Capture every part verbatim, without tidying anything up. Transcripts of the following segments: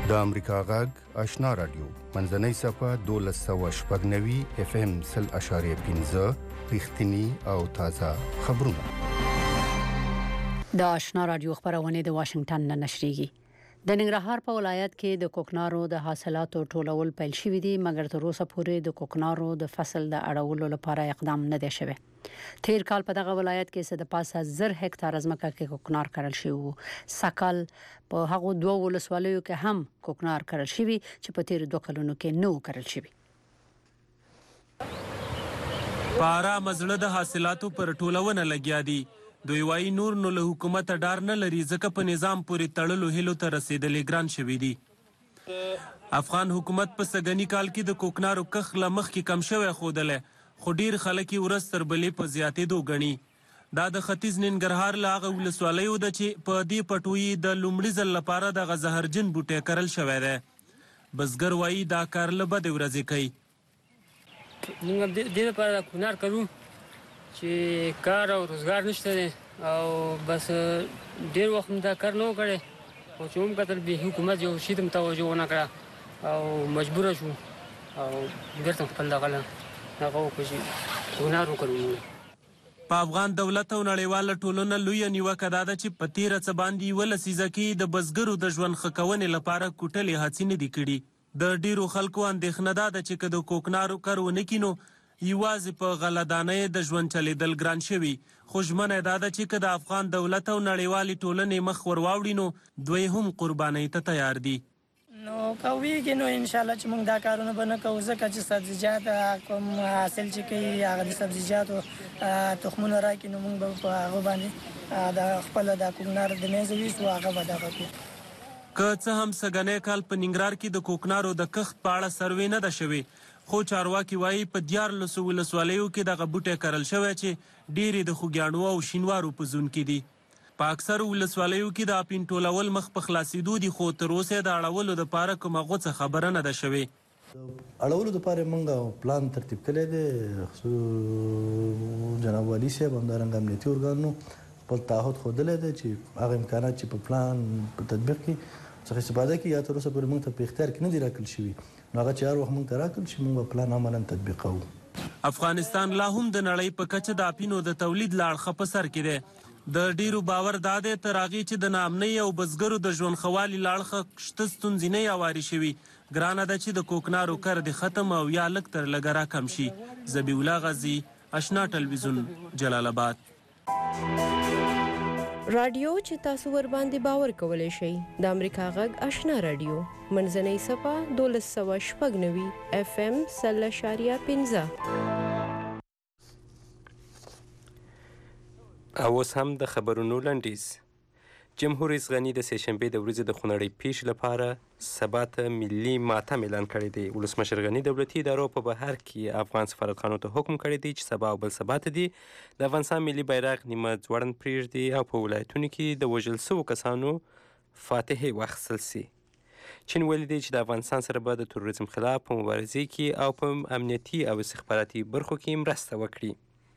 د امریکا غږ آشنا رادیو منځنۍ صفه دولس سوه شپږ نوي اف ام سل اشاریه پنځه رښتینی او تازه خبرونه. د آشنا رادیو خبرونه د واشنگټن نه نشریږي. د ننګرهار په ولایت کې د کوکنارو د حاصلاتو ټولول پیل شوی دی، مګر تر اوسه پورې د کوکنارو د فصل د اړولو لپاره اقدام نه دی شوی. تیر کال په دغه ولایت کې څه د پاسه زر هکتار ځمکه کې کوکنار کرل شوی، سکل په هغه دوه ولسوالیو کې هم کوکنار کرل شوی چې په تیر دوه کلونو کې نو کرل شوی. پارا مزړه د حاصلاتو پر ټولونه لګیا دي. دوی وايي نور نو له حکومت ډار نه لري، ځکه په نظام پورې تړلو هلو ته رسیدلې ګران شوي دي. افغان حکومت په سګنی کال کې د کوکنارو کښ له مخکې کم شوی ښودلی، خو ډیر خلک یې ورځ تر بلې په زیاتېدو ګڼي. دا د ختیځ ننګرهار له هغه ولسوالیو ده چې په دې پټویي د لومړي ځل لپاره دغه زهرجن بوټی کرل شوی دی. بزګر وایي دا کار له بدې ورځې کوي. موږ د دې لپاره کوکنار کوو چې کار او روزګار نشته دی، او بس ډېر وخت دا کار نه و کړی، خو چې هم کتل به حکومت یو شي ته توجه ونه کړه او مجبوره شو او بېرته خپل دغه هغه وکړو چې کوکنار وکړو. په افغان دولت او نړیواله ټولنه لویه نیوکه دا ده چې په تېره څه باندې یوه لسیزه کې د بزګرو د ژوند ښه کونې لپاره کوټلې هڅې نه دي کړي. د ډیرو خلکو اندېښنه دا ده چې که د کوکنارو کار ونه کړي نو یوازې په غلهدانۍ د ژوند چلیدل ګران شوي. خو ژمنه دا ده چې که د افغان دولت او نړیوالې ټولنې مخ ور واوړي نو دوی هم قربانۍ ته تیار دي. نو کویږي نو انشاءالله چې موږ دا کارونه به نه کوو، ځکه چې سبزیجات کوم حاصل چې کوي هغه د سبزیجاتو تخمونه راکړي، نو موږ به په هغه باندې د خپله د کوکنار د میزه ویسو هغه به دغه کړو. که څه هم سږنی کال په ننګرهار کې د کوکنارو د کښت په اړه سروې نه ده شوې، خو چارواکي وایي په دیارلسو ولسوالیو کې دغه بوټی کرل شوی چې ډېرې د خوږیاڼو او شینوارو په زون کې دي. په اکثرو ولسوالیو کې د اپین ټولول مخ په خلاصېدو دي، خو تر اوسه د اړولو دپاره کومه غوڅه خبره نه ده شوې. اړولو دپاره موږ پلان ترتیب کړی دی، خصوص جناب والي صاحب همدارنګه امنیتي ارګانونو خپل تعهد ښودلی دی چې هغه امکانات چې په پلان په تطبیق کې څخه استفاده کوي یا تر اوسه پورې موږ ته په اختیار کې نه دي راکړل شوي، نو هغه چې هر وخت موږ ته راکړل شي موږ به پلان عملا تطبیق کوو. افغانستان لا هم د نړۍ په کچه د اپینو د تولید له اړخه په سر کې دی. د ډیرو باور دا دی تر هغې چې د ناامنۍ او بزګرو د ژوند ښه والي له اړخه شته ستونزې نه هوارې شوي، ګرانه ده چې د کوکنارو کر دې ختم او یا لږ تر لږه راکم شي. ذبیح الله غازي، آشنا ټلویزیون، جلال آباد. رادیو چې تاسو ور باندې باور کولای شئ د امریکا غږ آشنا رادیو منځنۍ صفه دولس سوه شپږ نوي اف ام سل اشاریه پنځه. او اوس هم د خبرونو لنډیز. جمهور رئیس غني د سهشنبې د ورځې د خونړۍ پیښې لپاره سبا ته ملي ماتم اعلان کړی دی. ولسمشر غني دولتي ادارو په بهر کې افغان سفارتخانو ته حکم کړی دی چې سبا او بل سبا ته دي د افغانستان ملي بیرغ نیمه ځوړند پرېږدي او په ولایتونو کې د وژل شوو کسانو فاتحې واخیستل سي. چین ویلي دی چې د افغانستان سره به د تروریزم خلاف په مبارزې کې او په امنیتي او استخباراتي برخو کې مرسته وکړي.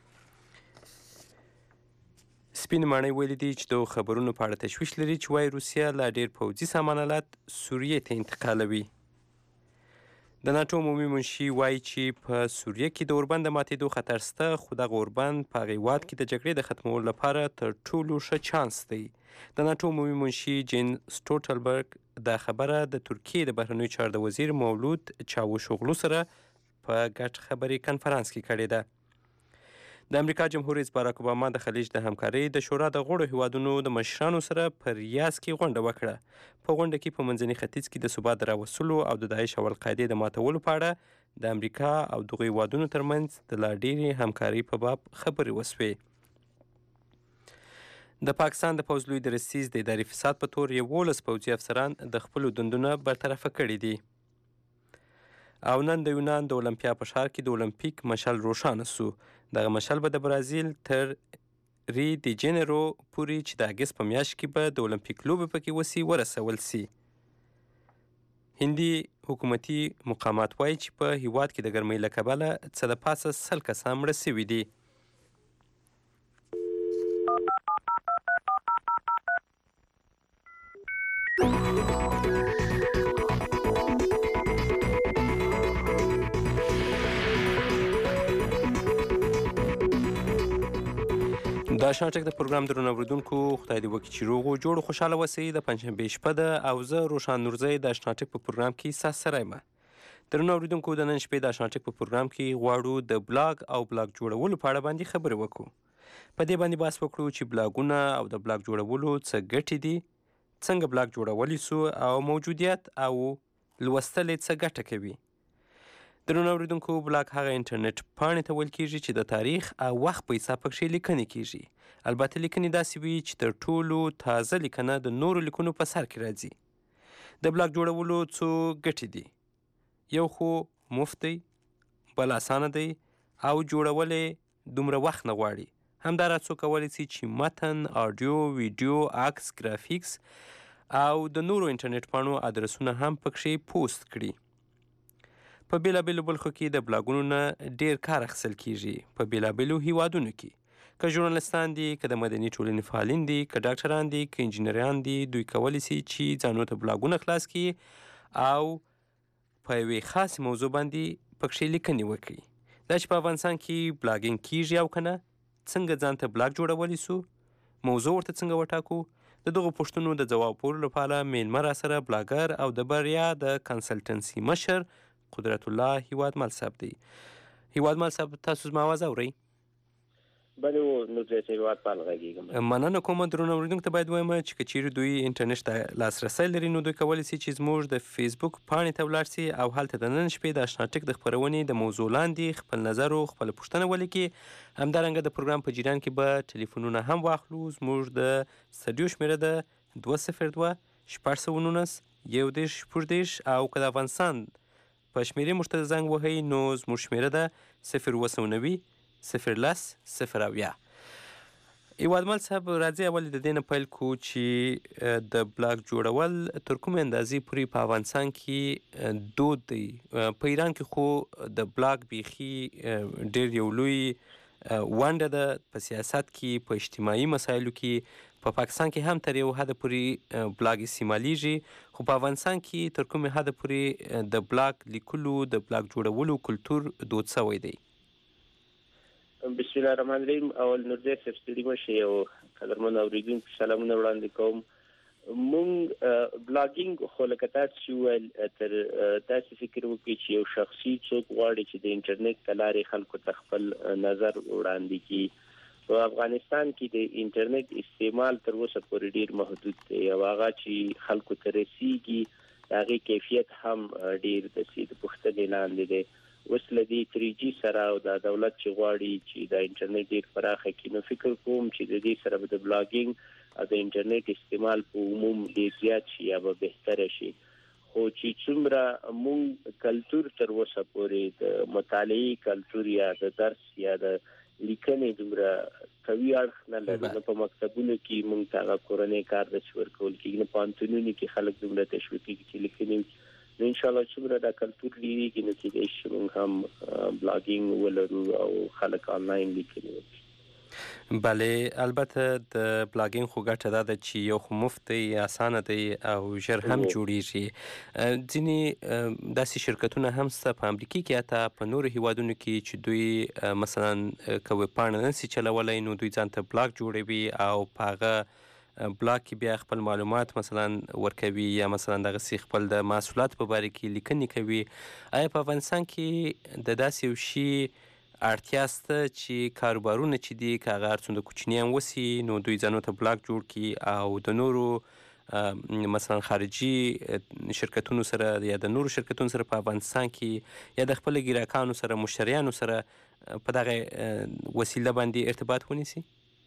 سپین ماڼۍ ویلي دي چې د خبرونو په اړه تشویش لري چې وایي روسیه لا ډېر پوځي سامان آلات سوریې ته انتقالوي. د ناټو عمومي منشي وایي چې په سوریه کې د اوربند د ماتېدو خطر شته، خو دغه اوربند په هغه هېواد کې د جګړې د ختمولو لپاره تر ټولو ښه چانس دی. د ناټو عمومي منشي جین سټولټنبرګ دا خبره د ترکیې د بهرنیو چارو د وزیر مولود چاوشوغلو سره په ګډ خبري کنفرانس کې کړې ده. د امریکا جمهور رئیس باراک اوباما د خلیج د همکارۍ د شورا د غړو هیوادونو د مشرانو سره په ریاض کې غونډه وکړه. په غونډه کې په منځني ختیځ کې د ثبات د راوستلو او د داعش او القاعدې د ماتولو په اړه د امریکا او دغو هیوادونو ترمنځ د لا ډېرې همکارۍ په باب خبرې وسوې. د پاکستان د پوځ لوی درستیز د اداري فساد په تور یولس پوځي افسران د خپلو دندونه برطرفه کړي دي. او نن د یونان د اولمپیا په ښار کې د اولمپیک مشعل روښانه سو. دغه مشعل به د برازیل تر ری دی جنیرو پورې چې د اګست په میاشت کې به د اولمپیک لوبې پکې وسي ورسول سي. هندي حکومتي مقامات وایي چې په هیواد کې د ګرمۍ له کبله څه د پاسه سل کسان مړه سوي دي. دا شانټک د پروګرام درنو اوریدونکو خدای دې وکړي چې روغ او جوړ خوشاله اوسئ. د پنجشنبې شپه ده او زه روشان نورزی د شانټک په پروګرام کې ستاسو سره یم. درنو اوریدونکو د نن شپې د شانټک په پروګرام کې غواړو د بلاګ او بلاګ جوړولو په اړه باندې خبرې وکړو. په دې باندې بحث وکړو چې بلاګونه او د بلاګ جوړولو څه ګټې دي، څنګه بلاګ جوړولی سو او موجودیت او لوستل یې څه ګټه کوي. درنو اوریدونکو بلاګ هغه انټرنیټ پاڼې ته ویل کیږي چې د تاریخ او وخت په حساب پکښې لیکنې کیږي. البته لیکنې داسې وي چې تر ټولو تازه لیکنه د نورو لیکنو په سر کې راځي. د بلاګ جوړولو څو ګټې دي. یو خو مفت دی، بل اسانه دی او جوړول یې دومره وخت نه غواړي. همداراز څوک کولی سي چې متن، آډیو، ویډیو، عکس، ګرافیکس او د نورو انټرنیټ پاڼو ادرسونه هم پکښې پوسټ کړي. په بېلابېلو برخو کې د بلاګونو نه ډېر کار اخیستل کیږي. په بېلابېلو هیوادونو کې که ژورنالستان دي، که د مدني ټولنې فعالین دي، که ډاکټران دي، که انجینران دي، دوی کولی سي چې ځانو ته بلاګونه خلاص کړي او په یوې خاصې موضوع باندې پکښې لیکنې وکړي. دا چې په افغانستان کې بلاګینګ کیږي او که نه، څنګه ځان ته بلاګ جوړولی سو، موضوع ورته څنګه وټاکو، د دغو پوښتنو د ځواب ورکولو لپاره میلمه راسره بلاګر او د بریا د کنسلټنسي مشر قدرت الله هیوادمل صاحب دی. هیوادمل صاحب تاسو زما آواز اورئ؟ بله نورزی صاحب هیوادمل غږیږم. مننه کوم. درنو اوریدونکو ته باید ووایم چې که چیرې دوی انټرنیټ ته لاسرسی لري نو دوی کولی سي چې زموږ د فیسبوک پاڼې ته ولاړ سي او هلته د نن شپې د اشناټک د خپرونې د موضوع لاندې خپل نظر او خپله پوښتنه ولیکي. همدارنګه د پروګرام په جریان کې به ټلیفونونه هم واخلو. زموږ د سټډیو شمېره ده دوه صفر دوه شپږ سوه نولس یو دېرش شپږ دېرش او که د افغانستان په شمېرې موږ ته زنګ وهئ نو زموږ شمېره ده صفر اووه سوه نوي صفر لس صفر اویا. هیوادمل صاحب راځئ اول د دې نه پیل کړو چې د بلاګ جوړول تر کومې اندازې پورې په افغانستان کې دود دی. په ایران کې خو د بلاګ بیخي ډېر یو لوی ونډه ده په سیاست کې، په اجتماعي مسایلو کې. په پاکستان کې هم تر یو حده پورې بلاګ استعمالیږي، خو په افغانستان کې تر کومې حده پورې د بلاګ لیکلو، د بلاګ جوړولو کلتور دود سوی دی؟ بسم الله الرحمن الرحیم. اول نورزی صاحب ستړي مه شئ او قدرمنو اورېدونکو سلامونه وړاندې کوم. مونږ بلاګینګ خو لکه تاسو چې وویل تر داسې فکر وکړي چې یو شخصي څوک غواړي چې د انټرنیټ له لارې خلکو ته خپل نظر وړاندې کړي. په افغانستان کې د انټرنیټ استعمال تر اوسه پورې ډېر محدود دی او هغه چې خلکو ته رسیږي د هغې کیفیت هم ډېر د سي د پوښتنې لاندې دی. اوس له دې تھری جي سره او د دولت چې غواړي چې د انټرنیټ ډېر پراخه کړي، نو فکر کوم چې د دې سره به د بلاګینګ او د انټرنیټ استعمال په عموم ډېر زیات شي یا به بهتره شي. خو چې څومره مونږ کلتور تر اوسه پورې د مطالعې کلتور یا د درس یا د لیکنې دومره قوي اړخ نه لري، نو په مکتبونو کې مونږ ته هغه کورنی کار داسې ورکول کېږي، نه په پوهنتونونو کې خلک دومره تشویق کېږي چې لیکنې. نو انشاءالله څومره دا کلتور ډېرېږي نو کېدای شي موږ هم بلاګینګ ولرو او خلک آنلاین لیکنې وکړي. بله، البته د بلاګینګ خو ګټه دا ده چې یو خو مفت دی، اسانه دی او ژر هم جوړیږي. ځینې داسې شرکتونه هم شته په امریکې کې، حتی په نورو هیوادونو کې چې دوی مثلا که ویبپاڼه نشي چلولی نو دوی ځان ته بلاګ جوړوي او په هغه بلاګ کې بیا خپل معلومات مثلا ورکوي یا مثلا دغسې خپل د محصولات په باره کې لیکنې کوي. آیا په افغانستان کې د داسې یو شي اړتیا شته چې کاروبارونه چې دي که هغه هر څومره کوچني هم وسي نو دوی ځانو ته بلاګ جوړ کړي او د نورو مثلا خارجي شرکتونو سره یا د نورو شرکتونو سره په افغانستان کې یا د خپلو ګراهکانو سره، مشتریانو سره په دغه وسیله باندې ارتباط ونیسي؟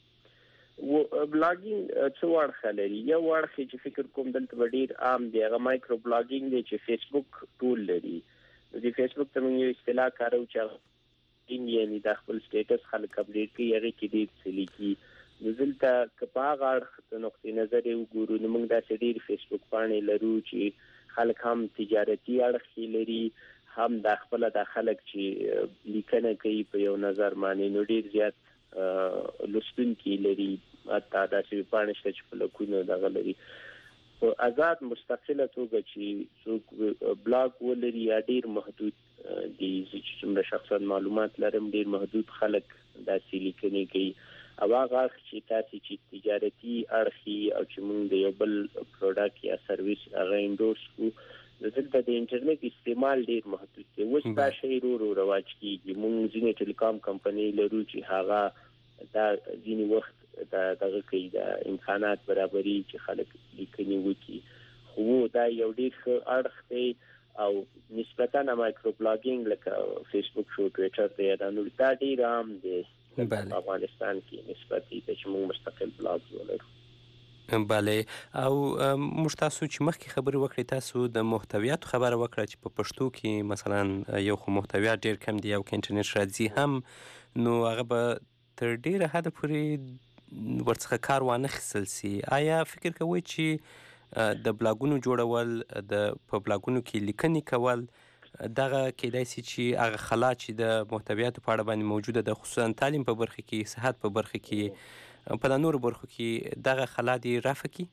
و بلاګینګ څو اړخه لري. یو اړخ چې فکر کوم دلته به ډېر عام دی هغه مایکرو بلاګینګ دی چې فیسبوک ټول لري. د فیسبوک ته موږ یو اصطلاح کاروو چې یعنې دا خپل سټیټس خلک اپډیټ کوي، هغې کې ډېر څه لیکي. نو دلته که په هغه اړخ د نقطې نظر یې وګورو نو موږ داسې ډېر فیسبوک پاڼې لرو چې خلک هم تجارتي اړخ یې لري، هم دا خپله دا خلک چې لیکنه کوي په یو نظر باندې نو ډېر زیات لوستونکي لري. حتی داسې پاڼې شته چې په لکونو دغه لري. په آزاد مستقله توګه چې څوک بلاګ ولري یا ډېر محدود دي، چې څومره شخصا معلومات لرم ډېر محدود خلک داسې لیکنې کوي او هغه چې تاسو چې تجارتي اړخي او چې موږ د یو بل پروډکټ یا سرویس هغه انډورس کو دلته د انټرنیټ استعمال ډیر محدود دی. اوس دا شی ورو رواج کیږي. موږ ځینې ټیلیکام کمپنۍ لرو چې هغه دا ځینې وخت دا دغه کوي د امکانات برابرۍ چې خلک لیکنې وکړي، خو دا یو ډیر ښه اړخ دی او نسبتاً مایکرو بلاګینګ لکه فیسبوک شو، ټویټر دی، دا نور دا ډیر عام دی په افغانستان کې نسبت دی چې موږ مستقل بلاګ ولرو. بله، او موږ تاسو چې مخکې خبرې وکړې تاسو د محتویاتو خبره وکړه چې په پښتو کې مثلا یو خو محتویات ډیر کم دی او که انټرنیټ راځي هم نو هغه به تر ډیره حده پورې ورڅخه کار وانه خیستل سي. آیا فکر کوئ چې د بلاګونو جوړول، د په بلاګونو کې لیکنې کول دغه کېدای سي چې هغه خلا چې د محتویاتو په اړه باندې موجوده ده، خصوصا تعلیم په برخه کې، صحت په برخه کې، په نورو برخو کې دغه خلا دې رفع کړي؟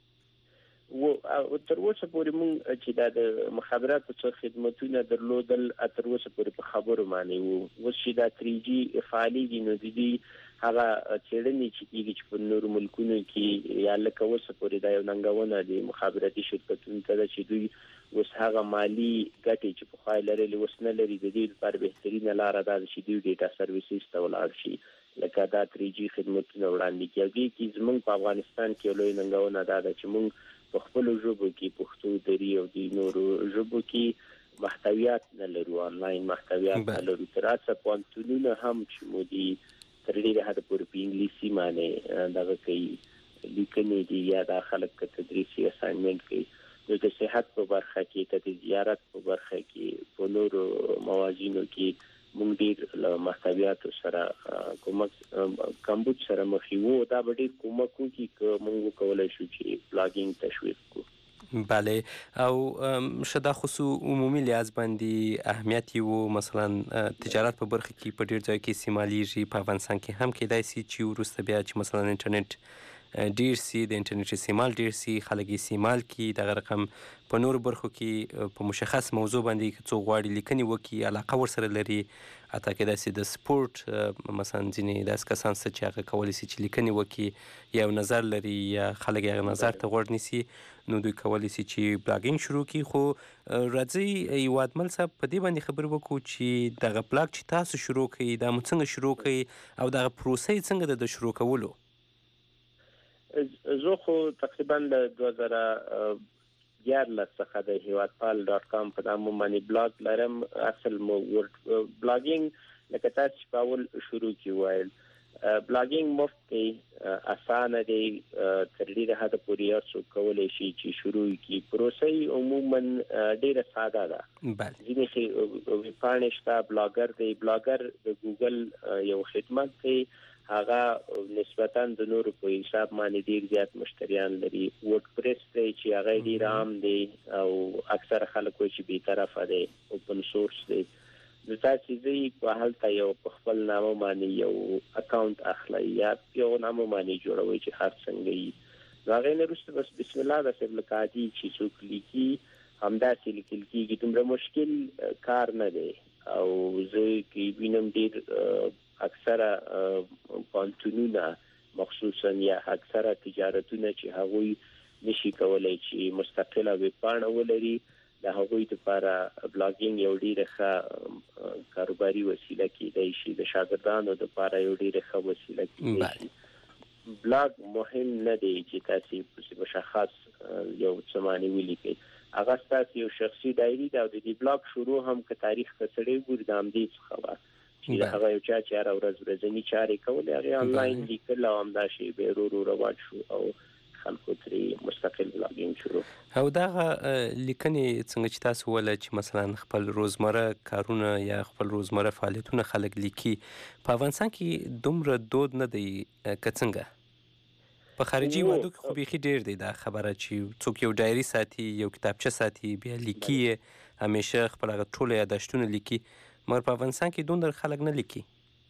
و تر اوسه پورې موږ چې دا د مخابراتو څخه خدمتونه درلودل تر اوسه پورې په خبرو باندې وو. اوس چې دا تھری جی فعالېږي نو د دې هغه څېړنې چې کېږي چې په نورو ملکونو کې یا لکه اوسه پورې دا یو ننګونه د مخابراتي شرکتونو ته ده چې دوی اوس هغه مالي ګټې چې پخوا یې لرلې اوس نه لري. د دې لپاره بهترینه لاره دا ده چې دوی ډیټا سرویسز ته ولاړ شي، لکه دا تھری جی خدمتونه وړاندې کړي. او دې کې زموږ په افغانستان کې لوی ننګونه دا ده چې موږ په خپل ژبو کې پښتو، دری او د نورو ژبو کې محتویات نه لرو، آنلاین محتویات نه لرو. تر اوسه پوهنتونونه هم چې مو دي تر ډیره حده پورې په انګلیسي باندې دغه کوي، لیکنې دي یا د خلک تدریسي اساینمنټ کوي. د صحت په برخه کې، د زیارت په برخه کې، په نورو موازینو کې موږ ډیر له محتویاتو سره کومک کمبود سره مخ یو. دا به ډیر کومک وکړي که موږ وکولای شو چې بلاګینګ تشویق کړو. بله، او شدا خصو عمومي لحاظ باندې اهمیت یو مثلا تجارت په برخه کې په ډیر ځای کې استعمالیږي، په افغانستان کې هم کېدای سي چې وروسته بیا چې مثلا انټرنیټ ډیر سي، د انټرنیټ استعمال ډیر سي، خلک استعمال کړي، دغه رقم په نورو برخو کې په مشخص موضوع باندې که څوک غواړي لیکنې وکړي، علاقه ورسره لري، حتی کېدای سي د سپورټ مثلا ځینې داسې کسان شته چې هغه کولی سي چې لیکنې وکړي، یو نظر لري یا خلک هغه نظر ته غوږ نیسي، نو دوی کولی سي چې بلاګینګ شروع کړي. خو راځئ هیوادمل صاحب په دې باندې خبرې وکړو چې دغه بلاګ چې تاسو شروع کړئ دا مو څنګه شروع کړئ او دغه پروسه یې څنګه ده د شروع کولو؟ زه خو تقریبا د دوه زره دیارلس څخه د هیوادپال ډاټ کام په نامه باندې بلاګ لرم. اصل مو ورډ بلاګینګ لکه تاسو چې په اول شروع کې وایل بلاګینګ مفت دی، اسانه دی، تر ډیره حده پورې یو څوک کولی شي چې شروع کړي. پروسه یې عموما ډیره ساده ده. ځینې ویبپاڼې شته، بلاګر دی، بلاګر د ګوګل یو خدمت دی، هغه نسبتاً د نورو په حساب باندې ډیر زیات مشتریان لري. ورډ پریس دی چې هغه ډیر عام دی او اکثر خلک وایي چې بیطرفه دی، اوپن سورس دی. د تاسو ځای په هلته یو په خپل نامه باندې یو اکاونټ اخلئ یا یو نامه باندې جوړوئ چې هر څنګه یې. نو هغې نه وروسته بس بسم الله داسې لکه عادي چې څوک لیکي همداسې لیکل کېږي. دومره مشکل کار نه دی او زه کې وینم ډیر اکثره پوهنتونونه مخصوصا یا اکثره تجارتونه چې هغوی نشي کولای چې مستقله ویبپاڼه ولري، د هغوی لپاره بلاګینګ یو ډیره ښه کاروباري وسیله کېدای شي، د شاګردانو لپاره یو ډیره ښه وسیله کېدای شي. بلاګ مهم نه دی چې تاسو مشخص یو څه معنی ولیکئ، هغه ستاسو یو شخصي ډایري ده او د دې بلاګ شروع هم که تاریخ ته سړی ګوري د همدې څخه وه چې هغه یو چا چې هره ورځ ورځني چارې کولې هغې آنلاین لیکل او همدا شی به ورو ورو رواج شو او خلکو ترې مستقل بلاګینګ شروع. او دغه لیکنې څنګه چې تاسو وویل چې مثلا خپل روزمره کارونه یا خپل روزمره فعالیتونه خلک لیکي، په افغانستان کې دومره دود نه دی که څنګه؟ په خارجي هیوادو کې خو بیخي ډېر دی دا خبره چې څوک یو ډایري ساتي، یو کتابچه ساتي، بیا لیکي یې همیشه خپل هغه ټول یاداشتونه لیکي، مګر په افغانستان کې دومره خلک نه لیکي.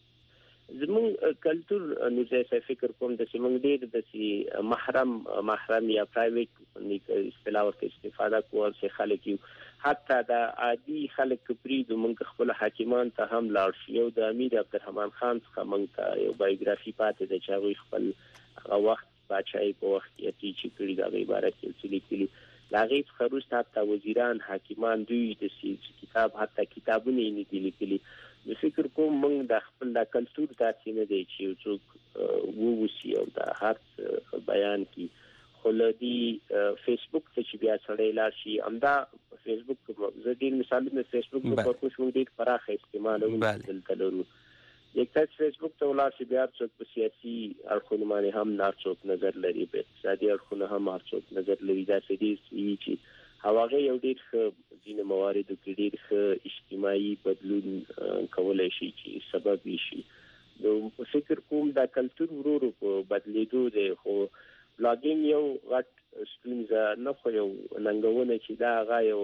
زموږ کلتور نو زه فکر کوم د زموږ ډېر د محرم محرم یا پرایویټ اصطلاح ورته استفاده کوو چې خلک یو حتی د عادي خلک پرې د موږ خپل حاکمان ته هم لاړ شي او د امیر عبدالرحمن خان څخه موږ ته یو بایوګرافي پاتې ده چې هغوی خپل هغه وخت باچایي په وخت کې چې چې کړي د هغې باره کې څه لیکلي له هغې څخه وروسته حتی وزیران حاکمان دوی د کتاب حتی کتابونه یې نه دي لیکلي. زه فکر کوم موږ د خپل د کلتور داسې نه دی چې یو څوک ووسي او د هر څه بیان کړي. خو له دې فیسبوک ته چې بیا سړی لاړ شي همدا فیسبوک زه ډېر مثالونه فیسبوک په پرپوش موږ ډېر پراخه استعمالوو دلته لرو. یک تا فیسبوک ته ولاړ شي بیا هر څوک په سیاسي اړخونو باندې هم هر څوک نظر لري، په اقتصادي اړخونو هم هر څوک نظر لري. داسې ډېر چې هغه یو ډېر ښه ځینې مواردو کې ډېر ښه اجتماعي بدلون کولی شي چې سبب یې شي. نو فکر کوم دا کلتور ورو ورو په بدلېدو دی، خو بلاګینګ یو غټ ستونزه نه، خو یو ننګونه چې دا هغه یو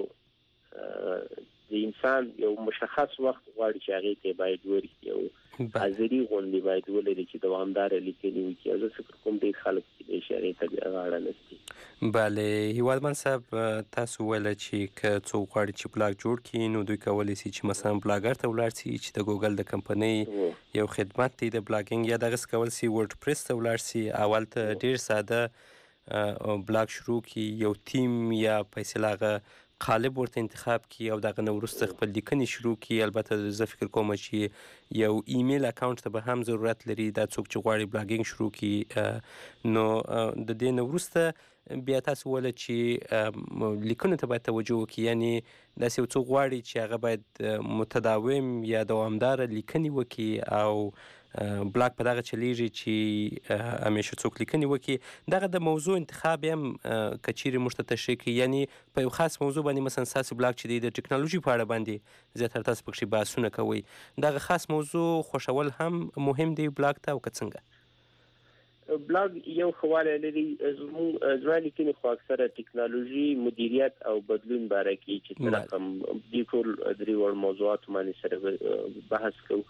د انسان یو مشخص وخت غواړي چې هغې ته باید ورکړي، یو حاضري غوندې باید ولري چې دوامداره لیکنې وکړي. زه فکر کوم ډېر خلک کېدای شي هغې ته بیا غاړه نږدي. بله هیوادمن صاحب تاسو ویله چې که څوک غواړي چې بلاګ جوړ کړي نو دوی کولی شي چې مثلا بلاګر ته ولاړ شي چې د ګوګل د کمپنۍ یو خدمت دی د بلاګینګ، یا دغسې کول شي ورډ پریس ته ولاړ شي، اول ته ډېر ساده بلاګ شروع کړي، یو تیم یا فیصله هغه قالب ورته انتخاب کی او دغه نه وروسته خپل لیکنې شروع کی. البته زه فکر کوم چې یو ایمیل اکاونټ ته به هم ضرورت لري دا څوک چې غواړي بلاګینګ شروع کی. نو د دې نه وروسته بیا تاسو ویل چې لیکنو ته باید توجه وکړي، یعنی داسې یو څوک غواړي چې هغه باید متداوم یا دوامداره لیکنې وکړي او بلاګ په دغه چلیږي چې همیشه څوک لیکنې وکړي. دغه د موضوع انتخاب هم که چیرې موږ ته تشریح کړي، یعنی په یو خاص موضوع باندې مثلا ستاسو بلاګ چې دی د ټکنالوژي په اړه باندې زیاتره تاسو پکښې بحثونه کوئ، دغه خاص موضوع خوښول هم مهم دی بلاګ ته او که څنګه؟ بلاګ یو ښه والی لري. زموږ زما لیکنې خو اکثره ټکنالوژي، مدیریت او بدلون باره کې چې څه رقم دې ټول درې وړ موضوعاتو باندې سره بحث کوو.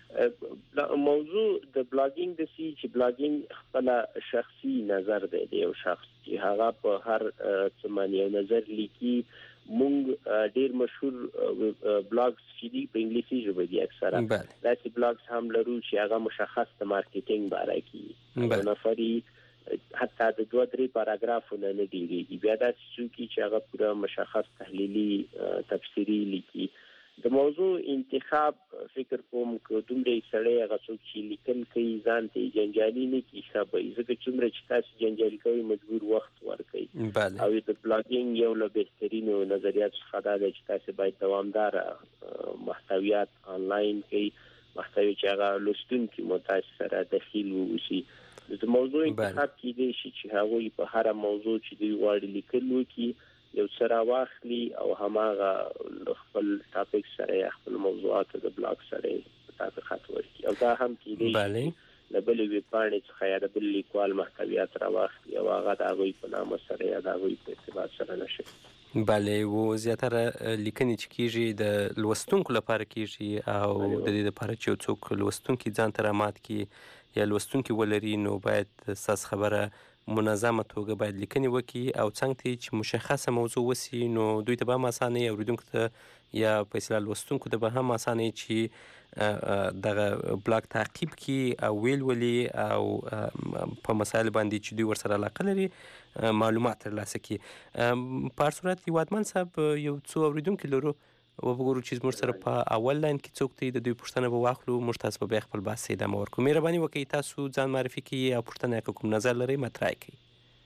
موضوع د بلاګینګ د سی چې بلاګینګ خپل شخصي نظر دی د یو شخص چې هغه په هر څه باندې یو نظر لیکي. مونږ ډیر مشهور بلاګز چې دي په انګلیسي ژبه دي اکثره داسې بلاګز هم لرو چې هغه مشخص د مارکیټینګ باره کې نفري حتی د دوه درې پاراګرافونه نه ډیریږي، بیا داسې څوک چې هغه پوره مشخص تحلیلي تفسیري لیکي. د موضوع انتخاب فکر کوم که دومره سړی هغه څوک چې لیکل کوي ځان ته جنجالي نه کړي ښه به وي، ځکه څومره چې تاسو جنجالي کوئ مجبور وخت ورکوي. او د بلاګینګ یو له بهترینو نظریاتو څخه دا دی چې تاسو باید دوامداره محتویات آنلاین کوئ، محتوی چې هغه لوستونکي مو تاسو سره دخیل واوسي. د موضوع انتخاب کیدای شي چې هغوی په هره موضوع چې دوی غواړي لیکل وکړي یو سره واخلي او هماغه خپل ټاپک سره یا خپل موضوعات د بلاګ سره مطابقت ورکړي، او دا هم کیدای شي د بلې ویب پاڼې څخه یا د بل لیکوال محتویات راواخلي او هغه د هغوی په نامه سره یا د هغوی په ارتباط سره نشي. بله و زیاتره لیکنې چې کیږي د لوستونکو لپاره کیږي او د دې لپاره چې یو څوک لوستونکي ځان ته رامات کړي یا لوستونکي ولري نو باید ستاسو خبره منظمه توګه باید لیکنې وکړي او څنګه ته چې مشخصه موضوع وسی نو دوی ته به هم اسانه وي، اورېدونکو ته یا په اصطلاح لوستونکو ته به هم اسانه وي چې دغه بلاګ تعقیب کړي او ویل ولي او په مسایل باندې چې دوی ورسره علاقه لري معلومات ترلاسه کړي. په هر صورت هیوادمن صاحب یو څو اورېدونکي لرو وګورو چې زموږ سره په اول لاین کې څوک دی، د دوی پوښتنه به واخلو، موږ تاسو به بیا خپل بحث ادامه ورکړو. مهرباني وکړئ تاسو ځان معرفي کړئ او پوښتنه که کوم نظر لرئ مطرح کړئ.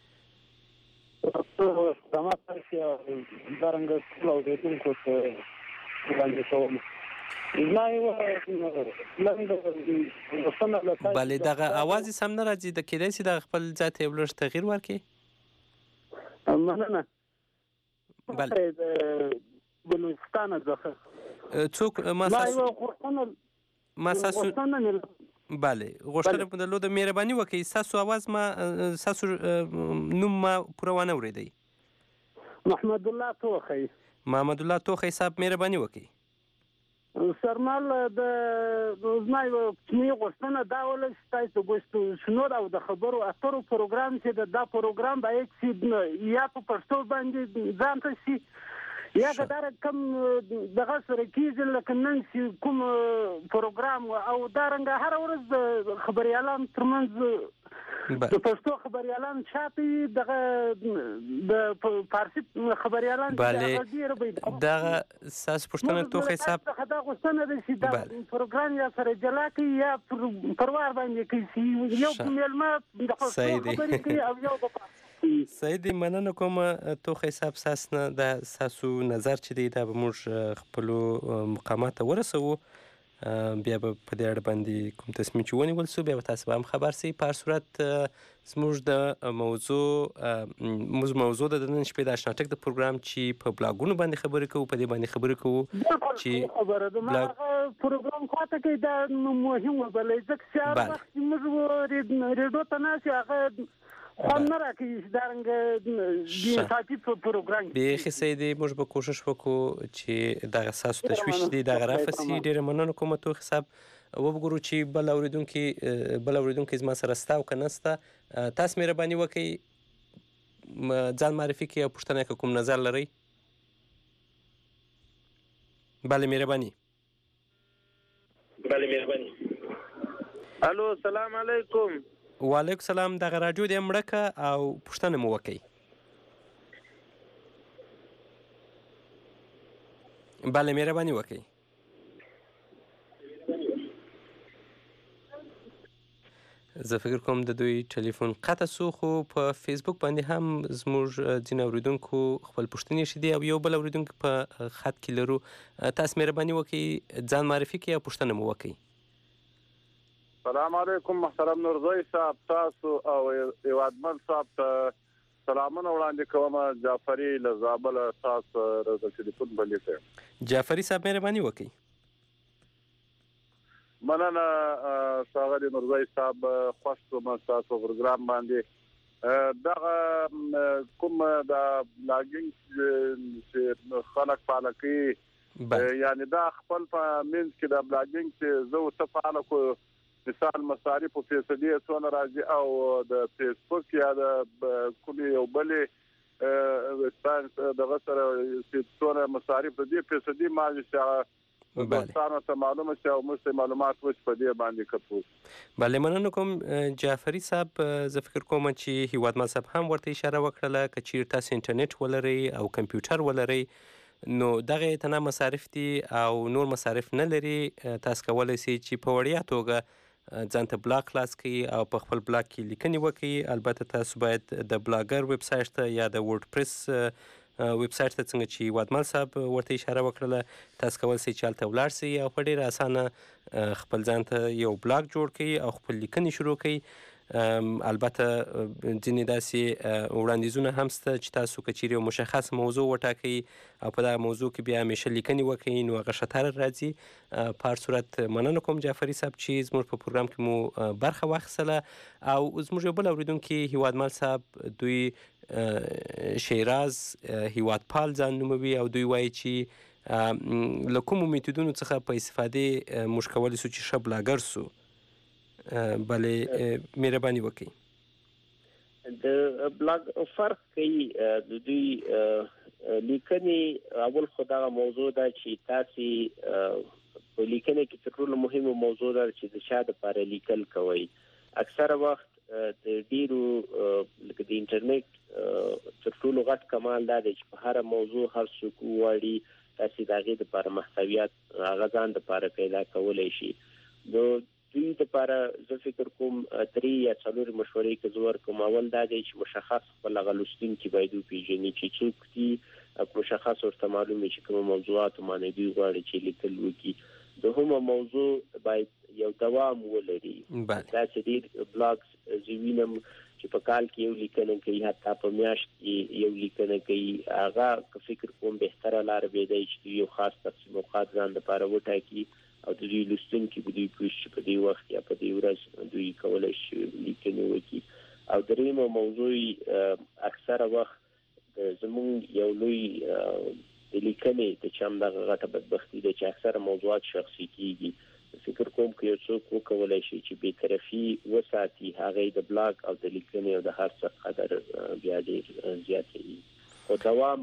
زما تاسو همدارنګه ټول اورېدونکو ته وړاندې کوم. بله دغه اواز سم نه راځي، د کېدای شي دغه خپل ځای ته یو لږ تغییر ورکړئ. مننه. بله بلوچستان څخه څوک ما تاسو ما تاسو بله غوښتنه مو درلوده، مهرباني وکړئ ستاسو اواز ما ستاسو نوم ما پوره ونه اورېدی. محمد الله توخی. محمد الله توخی صاحب مهرباني وکړئ. سرمال د زما یوه کوچنۍ غوښتنه دا وله چې تاسو ګوشتو شنود او د خبرو اترو پروګرام چې د دا پروګرام باید چې یا په پښتو باندې ځان ته شي یا دا کم دغه سره کېږي لکه نن چې کوم پروګرام او دا رنګه هر ورځ د خبريالان ترمنځ د پښتو خبريالان شاته دغه د فارسی خبريالان دغه دغه ساس پښتنه توخه حساب دا غوښتنه ده چې دا پروګرام یا سره جلا کوي یا پرواز باندې کوي یو میلمه د پښتو خبرې کوي او یو د سید مننه کوم توخه حساب ساس نه د ساسو نظر چې دی دا به موږ خپل مقامات ورسو بیا به په دې اړه باندې کوم تصمیم چې ونیول سو بیا به تاسو هم خبر سي په صورت زموږ د موضوع موږ موضوع د نن شپې د آشناټک د پروګرام چې په بلاګونو باندې خبرې کوو په دې باندې خبرې کوو چې خبره ده ما پروګرام خاطر کې دا مهم بلې ځکه چې هر وخت موږ ریډیو ته نه هغه خو نه راکې دا رنګ د ساتي پروګرام به سیدی موږ به کوشش وکړو چې د اساس تشویش دي د غرافسي ډیر مننه کوم تو حساب وګورو چې بل اوریدونکو بل اوریدونکو زما سره ستاو کنهسته تاسو مهرباني وکړئ ځان معرفي کړئ او پوښتنه کوم نظر لرئ بله مهرباني بله مهرباني الو السلام علیکم وعلیکم سلام دغه راډیو دې مړکه او پوښتنه مو وکړئ بله مهرباني وکړئ زه فکر کوم د دوی ټلیفون قطع سو خو په فیسبوک باندې هم زموږ ځینې اوریدونکو خپل پوښتنې شدي او یو بل اوریدونکو په خط کې لرو تاسو مهرباني وکړئ ځان معرفي کړئ او پوښتنه مو وکړئ السلام علیکم محترم نورزی صاحب تاسو او ایوادمن صاحب ته سلامونه وړاندې کوم جعفری له زابل تاسو د ټلیفون باندې ته جعفری صاحب مهرباني وکړئ مننه ښاغلی نورزی صاحب خوښ شوم تاسو پروګرام باندې دغه کوم د بلاګینګ چې خلک فعال کوي یعنی دا خپل په منځ کې د بلاګینګ چې زه ورته فعال کوم مثال مصارف او فیصدي څونه راځي او د فیسبوک یا د کومې یو بلې وستانس دغه سره چې څونه مصارف د دې فیصدي مالي چې دوستانو ته معلومه شي او موږ معلومات وش په دې باندې کوو بله مننه کوم جعفری صاحب زه فکر کوم چې هیوادمل صاحب هم ورته اشاره وکړله که چیرې تاسو انټرنیټ ولرئ او کمپیوټر ولرئ نو دغه تنه مصارف دي او نور مصارف نه لري تاسو کولی شئ چې په وړیا توګه ځان ته بلاګ خلاص کړئ او په خپل بلاګ کې لیکنې وکړئ البته تاسو باید د بلاګر ویب سایټ ته یا د ورډ پریس ویب سایټ ته څنګه چې وادمل صاحب ورته اشاره وکړله تاسو کولی شئ چې هلته ولاړ شئ او په ډېره اسانه خپل ځان ته یو بلاګ جوړ کړئ او خپل لیکنې شروع کړئ البته ځینې داسې وړاندیزونه هم شته چې تاسو که چیرې یو مشخص موضوع وټاکئ او په دغه موضوع کې بیا همیشه لیکنې وکړئ نو هغه ښه راځي په هر صورت مننه کوم جعفري صاحب چې زموږ په پروګرام کې مو برخه واخیستله او زموږ یو بل اورېدونکي هیوادمل صاحب دوی شیراز هیوادپال ځان نوموي او دوی وایي چې له کومو میتودونو څخه په استفادې موږ کولی سو چې ښه بلاګر سو بله مهرباني وکړئ د بلاګ فرق کوي د دوی لیکنې اول خو دغه موضوع ده چې تاسو په لیکنه کې تر ټولو مهمه موضوع ده چې د شاده لپاره لیکل کوي اکثره وخت د ډیرو لکه د انټرنیټ تر ټولو غټ کمال دا دی چې په هر موضوع هر څوک وایي تاسو دغه لپاره محتویات هغه ځان لپاره پیدا کولای شي نو دوی لپاره زه فکر کوم درې یا څلور مشورې کې زور کوم اول دا دی چې مشخص خپل غلوستونکي باید وپېژني چې څوک دي مشخص ورته معلومه چې کوم موضوعات باندې دوی غواړي چې لیکل وکړي دوهمه موضوع باید یو دوام ولري دا چې ډېر بلاګز زوینم چې په کال کې یو لیکنه کوي حتی په میاشت کې یو لیکنه کوي هغه فکر کوم بهتره لار به دی چې یو خاص تقسیم اوقات ځان لپاره وټاکي او د دوی لوستونکي به دوی پوه شي په دې وخت یا په دې ورځ دوی کولی شي لیکنې وکړي او دریمه موضوع اکثره وخت زموږ یو لوی د لیکنې د چې همدغه غټه بدبختي ده چې اکثره موضوعات شخصي کېږي فکر کوم که یو څوک وکولی شي چې بېطرفي وساتي هغه د بلاګ او د لیکنې او د هر څه قدر بیا ډېر زیاتوي خو دوام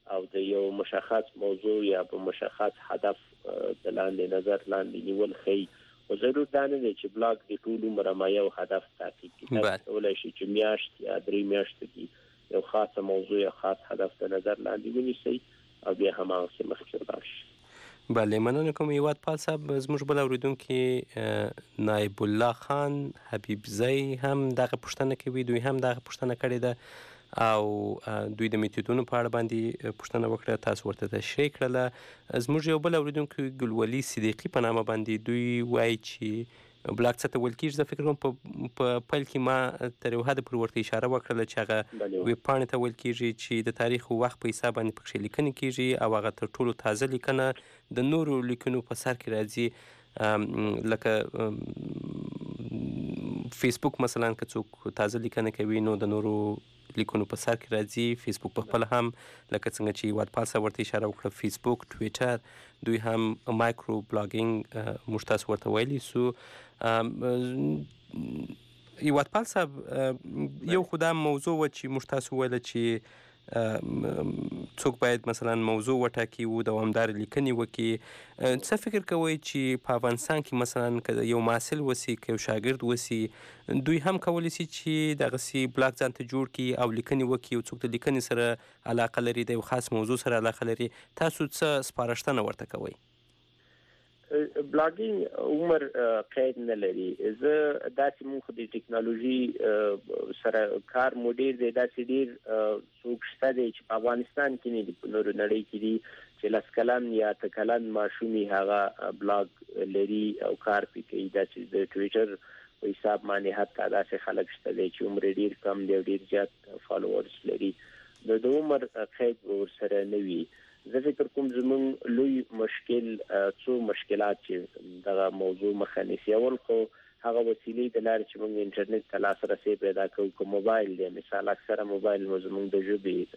او د یو مشخص موضوع یا په مشخص هدف د لاندې نظر لاندې نیول خي او ضرور دا نه دی چې بلاګ د ټول عمر ما یو هدف تعقیب کړي ولې شي چې میاشت یا درې میاشتې کې یو خاصه موضوع یا خاص هدف د نظر لاندې ونیسي او بیا هم هغه مخکې راشي. بله مننه کوم یواد پال صاحب. زموږ بل اوریدونکي نایب الله خان حبیب زی هم دغه پوښتنه کوي، دوی هم دغه پوښتنه کړې ده او دوی د میتودونو په اړه باندې پوښتنه وکړه، تاسو ورته تشریح کړله. زموږ یو بل اوریدونکی ګلولي صدیقي په نامه باندې دوی وایي چې بلاک څه ته ویل کېږي. زه فکر کوم په پیل کې ما تر یو حده پورې ورته اشاره وکړله چې هغه ویب پاڼې ته ویل کېږي چې د تاریخ او وخت په حساب باندې پکښې لیکنې کېږي او هغه تر ټولو تازه لیکنه د نورو لیکنو په سر کې راځي. لکه فیسبوک مثلا که څوک تازه لیکنه کوي نو د نورو لیکنو په سر کې راځي. فیسبوک په خپل هم لکه څنګه چې واد پال صاحب ورته اشاره وکړه، فیسبوک، ټویټر دوی هم مایکرو بلاګینګ موږ تاسو ورته ویلی سو. واد پال صاحب یو خو دا موضوع و چې موږ تاسو ویله چې څوک باید مثلا موضوع وټاکي او دوامدار لیکنې وکړي. څه فکر کوئ چې په افغانستان کې مثلا که یو محصل وسی که یو شاګرد وسی دوی هم کولی شي چې دغسې بلاګ ځان ته جوړ کړي او لیکنې وکړي او څوک د لیکنې سره علاقه لري، د یو خاص موضوع سره علاقه لري، تاسو څه سپارښتنه ورته کوئ؟ بلاګینګ عمر قید نه لري. زه داسې مونږ د ټکنالوژي سره کار مو ډېر دی، داسې ډېر څوک شته دی چې په افغانستان کې نه دي، په نورو نړۍ کې دي چې لس کلن یا اته کلن ماشومي هغه بلاګ لري او کار پې کوي. داسې د ټویټر په حساب باندې حتی داسې خلک شته دی چې عمر ډېر کم دی او ډېر زیات فالوورز لري. نو د عمر قید ورسره نه وي. زه فکر کوم زموږ لوی مشکل څو مشکلات چې دغه موضوع مخه نیسي. اول خو هغه وسیلې د لارې چې موږ انټرنیټ ته لاسرسی پیدا کوو، که موبایل دی مثال اکثره موبایل مو زموږ د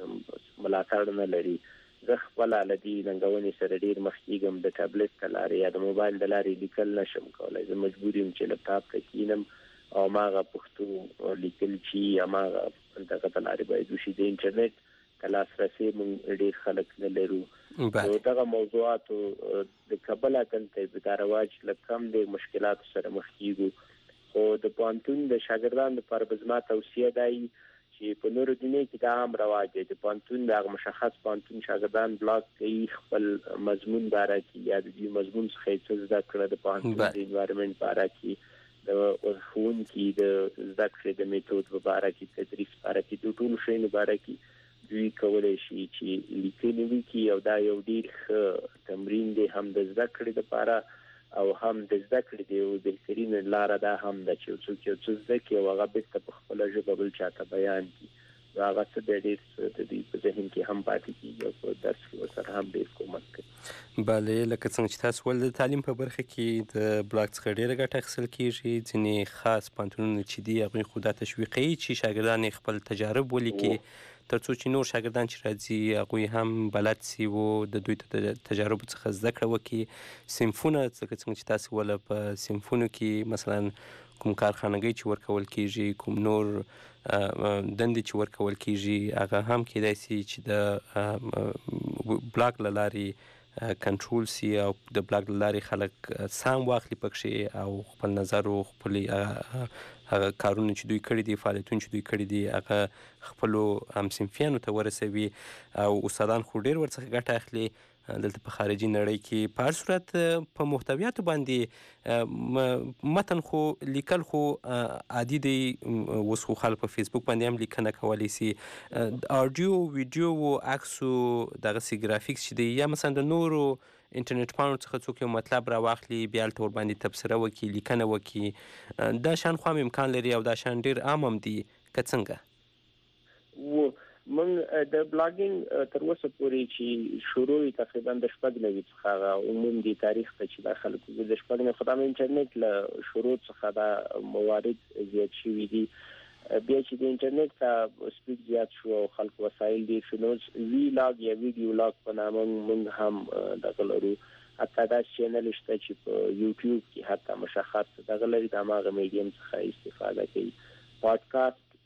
ژبې ملاتړ نه لري. زه خپله له دې ننګونې سره ډېر مخ کېږم، د ټابلیټ د لارې یا د موبایل د لارې لیکل نشم کولی. زه مجبور یم چې لپټاپ ته کښېنم او هماغه پښتو لیکل چې هماغه دغه د لارې باید وشي. د انټرنیټ لاسرسی موږ ډېر خلک نه لرو. نو دغه موضوعاتو د کبله دلته د رواج له کم د مشکلاتو سره مخ کېږو. خو د پوهنتون د شاګردانو لپاره به زما توصیه دا وي چې په نورو دنیا کې دا هم رواج دی. د پوهنتون د هغه مشخص پوهنتون شاګردان بلاګ کوي، خپل مضمون باره کې یا د دې مضمون څخه یې څه زده کړه، د پوهنتون د انوایرمنټ باره کې، د ښوونکي د زده کړې د میتود په باره کې، تدریس باره کې، د ټولو شیانو باره کې دوی کولی شي چې لیکنې وکړي او دا یو ډېر ښه تمرین دی هم د زده کړې لپاره او هم د زده کړې د یو بهترینه لاره دا هم ده چې څوک یو څه زده کړي او هغه بېرته په خپله ژبه بل چاته بیان کړي. نو هغه څه بیا ډېر د دوی په ذهن کې هم پاتې کېږي او په درس کې ورسره هم ډېر کومک کوي. بله لکه څنګه چې تاسو ویل د تعلیم په برخه کې د بلاګ څخه ډېره ګټه اخیستل کېږي. ځینې خاص پوهنتونونه چې دي هغوی خو دا تشویقوي چې شاګردان یې خپل تجارب ولیکي تر څو چې نور شاګردان چې راځي هغوی هم بلد سي و د دوی ته تجاربو څخه زده کړه وکړي. صنفونه لکه څنګه چې تاسو ویله په صنفونو کې مثلا کوم کارخانګۍ چې ورکول کېږي، کوم نور دندې چې ورکول کېږي، هغه هم کېدای سي چې د بلاګ له لارې کنټرول سي او د بلاګ له لارې خلک سام واخلي پکښې او خپل نظر او خپلې هغه کارونه چې دوی کړي دي، فعالیتونه چې دوی کړي دي، هغه خپلو همصنفیانو ته ورسوي او استادان خو ډېر ورڅخه ګټه اخلي دلته په خارجي نړۍ کې. په هر صورت په محتویاتو باندې متن خو لیکل خو عادي دی، اوس خو خلک په فیسبوک باندې هم لیکنه کولی سي. آډیو، ویډیو او عکسو دغسې ګرافیکس چې دی یا مثلا د نورو انټرنیټ پاڼو څخه څوک یو مطلب راواخلي بیا هلته ورباندې تبصره وکړي، لیکنه وکړي، دا شیان خو هم امکان لري او دا شیان ډېر عام هم دي که څنګه؟ موږ د بلاګینګ تر اوسه پورې چې شروع یې تقریبا د شپږ نوي څخه هغه عموم دی تاریخ ته چې دا خلکو د شپږ نوي خو دا انټرنیټ له شروع څخه دا موارد زیات شوي دي. بیا چې د انټرنیټ ته سپیډ زیات شو او خلکو وسایل ډېر شو نو وی لاګ یا ویډیو لاګ په نامه موږ هم دغه لرو. حتی دا چینل شته چې په یوټیوب کې حتی مشخص دغه لري د هماغه میډیم څخه استفاده کوي. پادکاسټ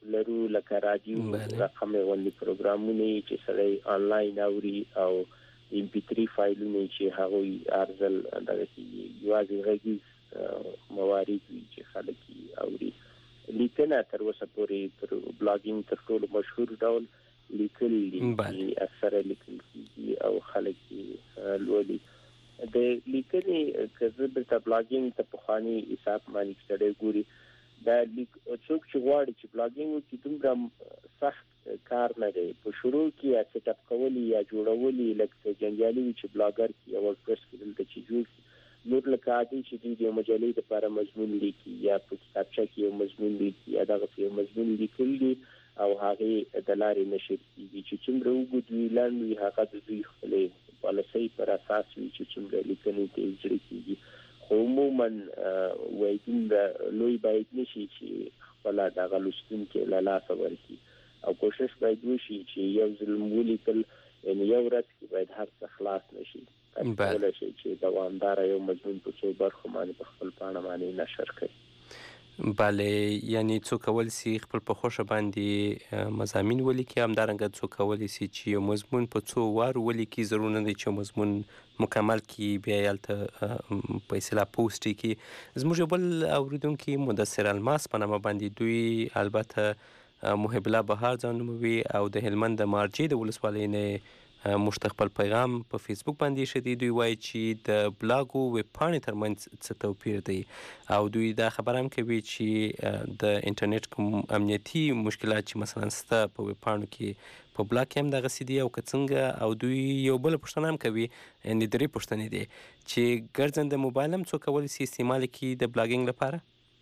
لرو لکه رادیو رقم غونډې پروګرامونه چې سړی انلاین اوري او ام پی تھری فایلونه چې هغه ارزل دغه یوازې غږیز موارد چې خلک اوري. لیکنه تر اوسه پورې تر بلاګینګ تر ټولو مشهور ډول لیکل دي چې اکثره لیکل کیږي او خلک لولي. د لیکنې کزه د بلاګینګ ته په خواني حساب باندې کړي ګوري دا لیک څوک چې غواړي چې بلاګینګ وکړي دومره سخت کار نه دی. په شروع کې یا سیټ اپ کول یا جوړول لکه جنجالي چې بلاګر کې او ورډپریس کې دلته چې جوړ نور لکه عادي چې د مجلې لپاره مضمون لیکي یا په کتابچه کې یو مضمون لیکي یا دغه یو مضمون لیکل دي او هغه د لارې نشر کیږي چې څومره وګړي اعلان وي هغه د دوی خپل پالیسي پر اساس وي چې څومره لیکنې ته اجرا کیږي. خو عموما وایي د لوی باید نشي چې خپل دغه لوستونکو له لاسه ورکړي او کوشش باید وشي چې یو ځل ولیکل یعنی یو ورځ کې باید هر څه خلاص نشي. بله شي چې دوامدار یو مضمون په څو برخو باندې په خپل پاڼه باندې نشر کړي. بله یعنی څو کول سي خپل په خوښه باندې مضامین ولیکي، همدارنګه څو کولی سي چې یو مضمون په څو وارو ولیکي، ضرور نه دی چې مضمون مکمل کی بیا یې هلته په اصطلاح پوسټ کړي. زموږ یو بل اورېدونکي مدثر الماس په نامه باندې دوی البته محب الله بهار ځان نوموي او د هلمند د مارجې د ولسوالۍ نه موږ ته خپل پیغام په فیسبوک باندې ایښی دی. دوی وایي چې د بلاګ او ویب پاڼې ترمنځ څه توپیر دی او دوی دا خبره هم کوي چې د انټرنیټ کوم امنیتي مشکلات چې مثلا شته په ویب پاڼو کې په بلاګ کې هم دغسې دي او که څنګه. او دوی یو بله پوښتنه هم کوي، یعنې درې پوښتنې دي چې ګرځنده موبایل هم څوک کولی شي استعمال کړي د بلاګینګ لپاره.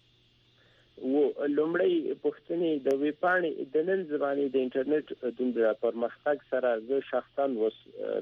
و لومړی پوښتنې د ویب پاڼې د نن زمانې د انټرنیټ دومره پرمختګ سره زه شخصا اوس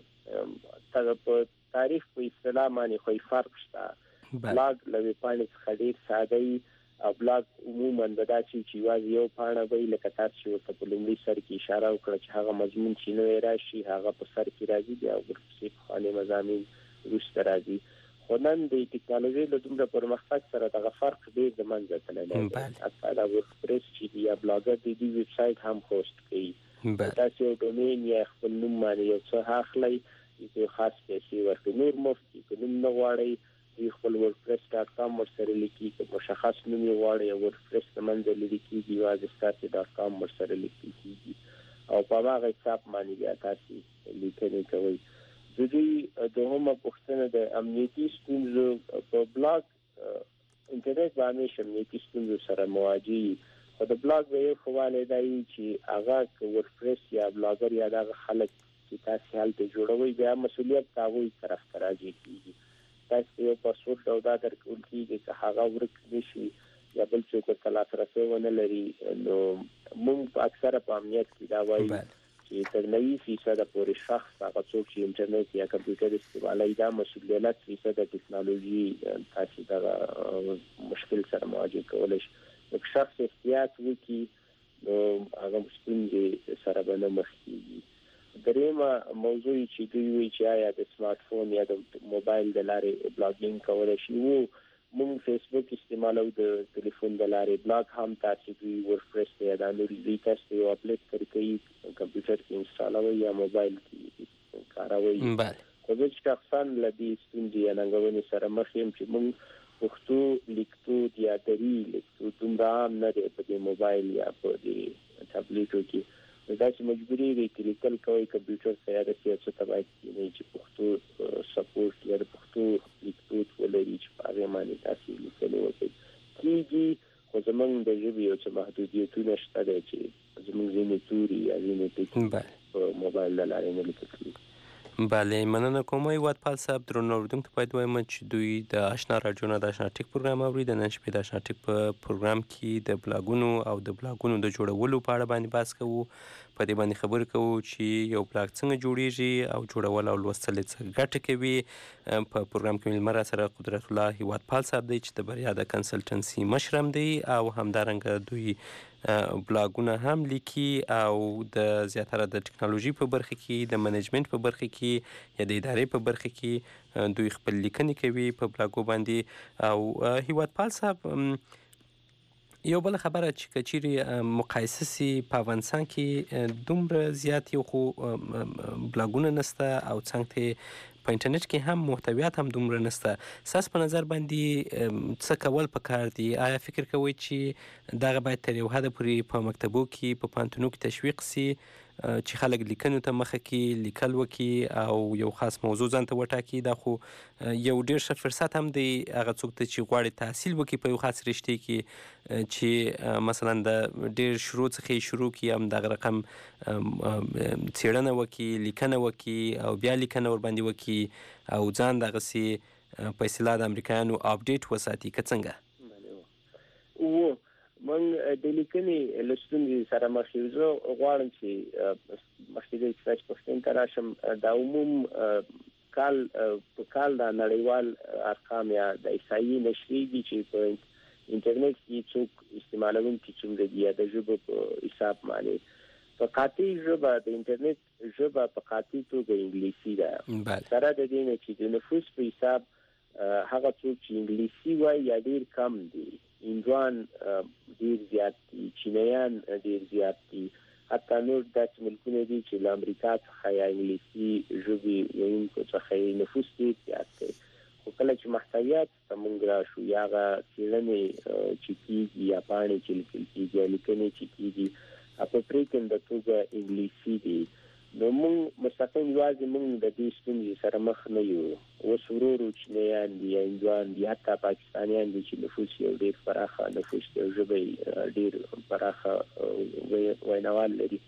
په تاریخ په اصطلاح باندې خو فرق شته. بلاګ له ویب پاڼې څخه ډېر ساده وي او بلاګ عموما به دا چې یوازې یو پاڼه وي لکه تاسو چې ورته په لومړي سر کې اشاره وکړه چې هغه مضمون چې نوی راشي هغه په سر کې راځي بیا ورپسې پخواني مضامین وروسته راځي. خو نن د ټکنالوژۍ له دومره پرمختګ سره دغه فرق ډېر د منځه تللی دی. حتی دا ورډپریس چې دی یا بلاګر دی دوی ویب سایټ هم هوسټ کوي. تاسو یو ډومین یا خپل نوم باندې یو څه اخلئ یو خاص پیسې ورکوي، نور مفت دي. که نوم نه غواړئ دوی خپل ورډپریس ډاټ کام ورسره لیکي، که مشخص نوم یې غواړئ او ورډپریس له منځه لرې کېږي یوازې ستاسې ډاټ کام ورسره لیکل کېږي او په هماغه حساب باندې بیا تاسې لیکنې کوئ. د دوی دوهمه پوښتنه د امنیتي ستونزو په بلاګ انټرنیټ باندې امنیتي ستونزو سره مواجه. خو د بلاګ یو ښه والی دا وي چې هغه که ورډپریس یا بلاګر یا دغه خلک چې تاسې هلته جوړوئ بیا مسؤلیت د هغوی طرف ته راجع کېږي. تاسې یو پاسورډ او دا درکول کېږي که هغه ورک نه شي یا بل څوک ورته لاسرسی ونه لري نو موږ په اکثره په امنیت کې دا وایو چې تر نوي فیصده پورې شخص هغه څوک چې انټرنیټ یا کمپیوټر استعمالوي دا مسؤل لس فیصده ټکنالوژي تاسې دغه مشکل سره مواجه کولی شي. نو که شخص احتیاط وکړي نو هغه ستونزې سره به نه مخ کېږي. درېیمه موضوع چې دوی وایي چې آیا د سمارټ فون یا د موبایل د لارې بلاګینګ کولی شي. و موږ فیسبوک استعمالو د ټلیفون د لارې، بلاګ هم تاسو دوی ورډپریس یا د نور دوی تاسو یو اپلیټ کړئ کمپیوټر کې انسټالوي یا موبایل کې کاروي. خو زه شخصا له دې ستونزې یا ننګونې سره مخ یم چې موږ پښتو لیکدود یا دري لیکدود دومره عام نه دی په دې موبایل یا په دې ټابلیټو کې. دا چې مجبوري دی چې لیکل کوئ کمپیوټر ته یا داسې یو څه ته باید کښېنئ چې پښتو سپورټ یا د پښتو لیکدود ولري چې په هغې باندې تاسې لیکنې وکړئ. کېږي خو زموږ د ژبې یو څه محدودیتونه شته دی چې زموږ ځینې توري یا ځینې ټکي په موبایل له لارې نه لیکل کېږي. بله مننه کوم هیوادپال صاحب. درنو اورېدونکو ته باید ووایم چې دوی د اشنا راډیو نه د اشنا ټیک پروګرام اوري. د نن شپې د اشنا ټیک په پروګرام کې د بلاګونو او د بلاګونو د جوړولو په اړه باندې بحث کوو. په دې باندې خبرې کوو چې یو بلاګ څنګه جوړیږي او جوړول او لوستل یې څه ګټه کوي. په پروګرام کې میلمه راسره قدرت الله هیوادپال صاحب دی چې د بریا د کنسلټنسي مشر هم دی او همدارنګه دوی بلاګونه هم لیکي او د زیاتره د ټکنالوژي په برخه کې د منیجمنت په برخه کې یا د ادارې په برخه کې دوی خپل لیکنې کوي په بلاګو باندې. او هیوادپال صاحب یو بل خبره چې کچيري مقایسه سي په افغانستان کې دومره زیات یو خو بلاګونه نسته او څنګه په انټرنیټ کې هم محتویات هم دومره نسته. ساس په نظر باندې څه کول پکار دي؟ آیا فکر کوئ چې دغه باید تر یو حده پورې په مکتبو کې په پوهنتونونو کې تشویق سي چې خلک لیکنو ته مخه کې لیکل وکړي او یو خاص موضوع ځان ته وټاکي؟ دا خو یو ډېر ښه فرصت هم دی هغه څوک ته چې غواړي تحصیل وکړي په یو خاص رشتې کې چې مثلا د ډېر شروع څخه شروع کړي هم دغه رقم څېړنه وکړي، لیکنه وکړي او بیا لیکنه ورباندې وکړي او ځان دغسې په اصطلاح د امریکایانو اپډیټ وساتي که څنګه؟ و من د لیکنې له ستونزې سره مخ یم. زه غواړم چې مخکې د ستاسو پوښتنې ته راشم. د عموم کال په کال د نړیوال ارقام یا د احصایې نشریې دي چې په انټرنیټ کې څوک استعمالوونکي څومره دي د ژبو په حساب باندې. په قاطع ژبه د انټرنیټ ژبه په قاطع توګه انګلیسي ده. سره د دې نه چې د نفوس په حساب هغه څوک چې انګلیسي وایي یا ډېر کم دي. هندوان ډېر زیات دي، چینایان ډېر زیات دي، حتی نور داسې ملکونه دي چې له امریکا څخه یا انګلیسي ژبې ویونکو څخه یې نفوس ډېر زیات دی. خو کله چې محتویات ته موږ راشو یا هغه څېړنې چې کېږي یا پاڼې چې لیکل کېږي یا لیکنې چې کېږي په پرېکنده توګه انګلیسي دي، نو موږ مستقیم یوازې موږ د دې ستونزې سره مخ نه یو. اوس ورو ورو چینایان دي یا هندوان دي، حتی پاکستانیان دي چې نفوس یو ډېر پراخه نفوس دی او ژبه یې ډېر پراخه ویناوال لري.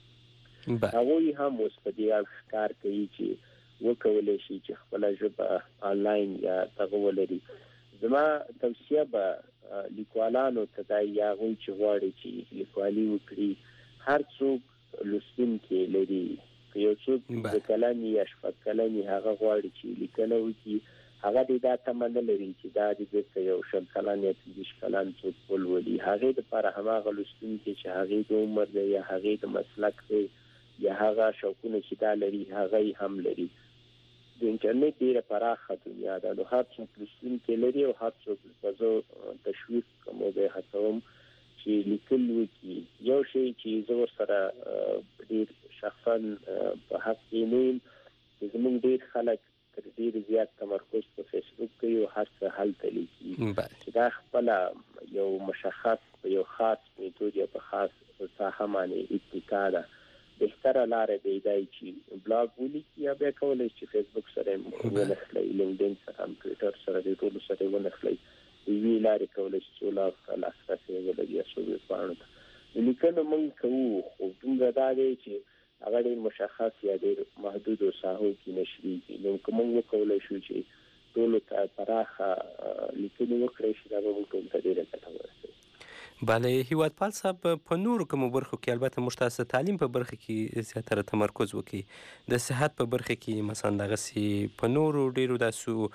هغوی هم اوس په دې اړه کار کوي چې وکولی شي چې خپله ژبه آنلاین یا دغه ولري. زما توصیه به لیکوالانو ته دا یا هغوی چې غواړي چې لیکوالي وکړي، هر څوک لوستونکي لري. که یو څوک د کلن یا شپږ کلن هغه غواړي چې لیکنه وکړي، هغه دې دا تمه نه لري چې دا د بیرته یو شل کلن یا پنځه کلن څوک ولولي. هغې دپاره هماغه لوستونکي چې هغې د عمر دی یا هغې د مسلک دی یا هغه شوقونه چې دا لري هغه هم لري. د انټرنیټ ډېره پراخه دنیا ده، نو هر څوک لوستونکي لري او هر څوک په زه تشویق کوم او زه هڅوم چې لیکل وکړي. یو شی چې زه ورسره ډېر شخصا په حق کې نه یم چې زموږ ډېر خلک تر ډېر زیات تمرکز په فیسبوک کوي او هر څه هلته لیکي، چې دا خپله یو مشخص په یو خاص میتود یا په خاص ساحه باندې اتکا ده. بهتره لاره دی دا چې بلاګ ولیکي یا بیا کولی چې فیسبوک سره ونښلئ، لینکډین سره هم ټویټر سره د ټولو سره ونښلئ. یوې لارې کولی شي څو لا لاسرسی ولري اصولي پاڼو ته. لیکنه موږ کوو، خو دومره دا دی چې هغه ډېر مشخص یا ډېر محدودو ساحو کې نشریږي. نو که موږ وکولی شو چې ټولو ته پراخه لیکنې وکړی شي، دا به موږ ټولو ته ډېره ګټه ورسوي. بله هیوادپال صاحب، په نورو کومو برخو کې البته موږ تاسو د تعلیم په برخه کې زیاتره تمرکز وکړي، د صحت په برخه کې مثلا دغسې په نورو ډېرو داسو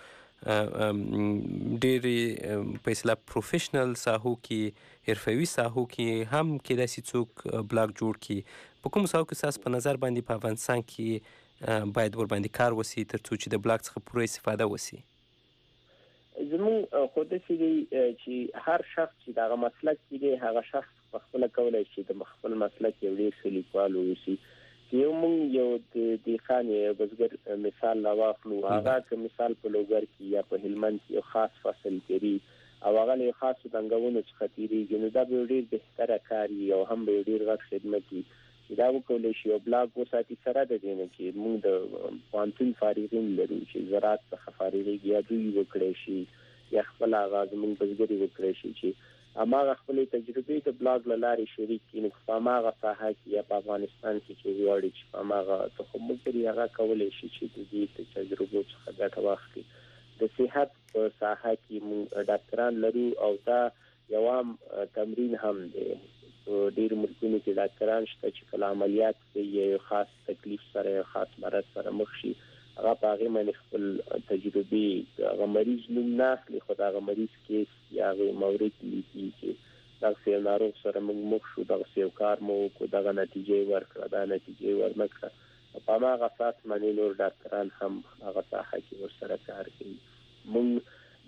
ډېرې په اصطلاح پروفیشنل ساحو کې حرفوي ساحو کې هم کېدای شي څوک بلاګ جوړ کړي. په کومو ساحو کې ستاسو په نظر باندې په افغانستان کې باید ورباندې کار وسي تر څو چې د بلاګ څخه پوره استفاده وسي؟ زموږ خو داسې دی چې هر شخص چې دغه مسلک کې دی هغه شخص په خپله کولی شي د خپل مسلک یو ډېر ښه لیکوال واوسي. چې یو موږ یو د دهقان یا بزګر مثال راواخلو، هغه که مثال په لوګر کې یا په هلمند کې یو خاص فصل کري او هغه له یو خاصو ننګونو څخه تېرېږي، نو دا به یو ډېر بهتره کار وي او هم به یو ډېر غټ خدمت وي چې دا وکولی شي یو بلاګ وساتي. سره د دې نه چې موږ د پوهنتون فارغین لرو چې زراعت څخه فارغېږي، یا دوی وکړی شي یا خپل هغه زموږ بزګري وکړی شي چې هماغه خپلې تجربې د بلاګ له لارې شریک کړي. نو په هماغه ساحه کې یا په افغانستان کې چې غواړي چې په هماغه تخم وکړي، هغه کولی شي چې د دې تجربو څخه ګټه واخلي. د صحت په ساحه کې موږ ډاکټران لرو او دا یو عام تمرین هم دی. په ډېرو ملکونو کې ډاکټران شته چې کله عملیات کوي یا یو خاص تکلیف سره یا خاص مرض سره مخ شي، هغه په هغې باندې خپل تجربې هغه مریض نوم نه اخلي، خو د هغه مریض کیس یا هغې مورد لیکي چې دغسې یو ناروغ سره موږ مخ شو، دغسې یو کار مو وکړو، دغه نتیجه یې ورکړه، دا نتیجه یې ورنه کړه. په هماغه اساس باندې نور ډاکټران هم هغه ساحه کې ورسره کار کوي. موږ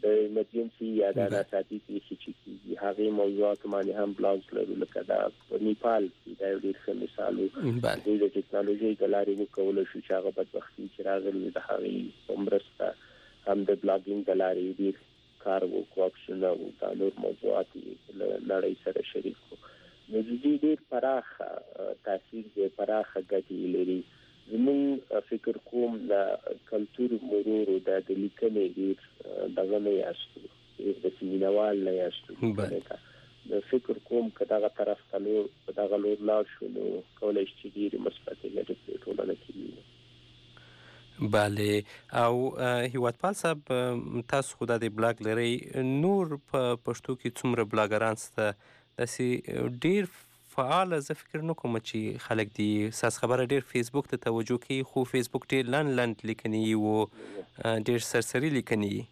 د ایمرجنسي یا د ناڅاپي پیښې چې کیږي هغه موضوعات باندې هم بلاګز لرو لکه دا په نیپال کې دا ډېر ښه مثال و د ټیکنالوژي د لارې موږ کولی شو چې هغه بدبختي چې راغلې د هغې په مرسته هم د بلاګینګ د لارې ډېر کار وکړو اکشنونه او دا نور موضوعات یې له نړۍ سره شریک کړو نو د دې ډېر پراخه تاثیر دی پراخه ګټې لري زموږ فکر کوم د کلتور مرور او د لیکنې ډېر دغه نه یاستو د سیمینوال نه یاستو د فکر کوم که دغه طرف ته نور په دغه لور لاړ شو نو کولی شي چې ډېرې مثبتې ګټې پرې ټولنه کې وي. بله او هیوادپال صاحب تاسو خو دا د بلاګ لرئ نور په پښتو کې څومره بلاګران شته داسې ډېر فعال زه فکر نه کوم چې خلک دي ساس خبره ډېر فیسبوک ته توجه کوي خو فیسبوک ډېر لنډ لنډ لیکنې و ډېر سرسري لیکنې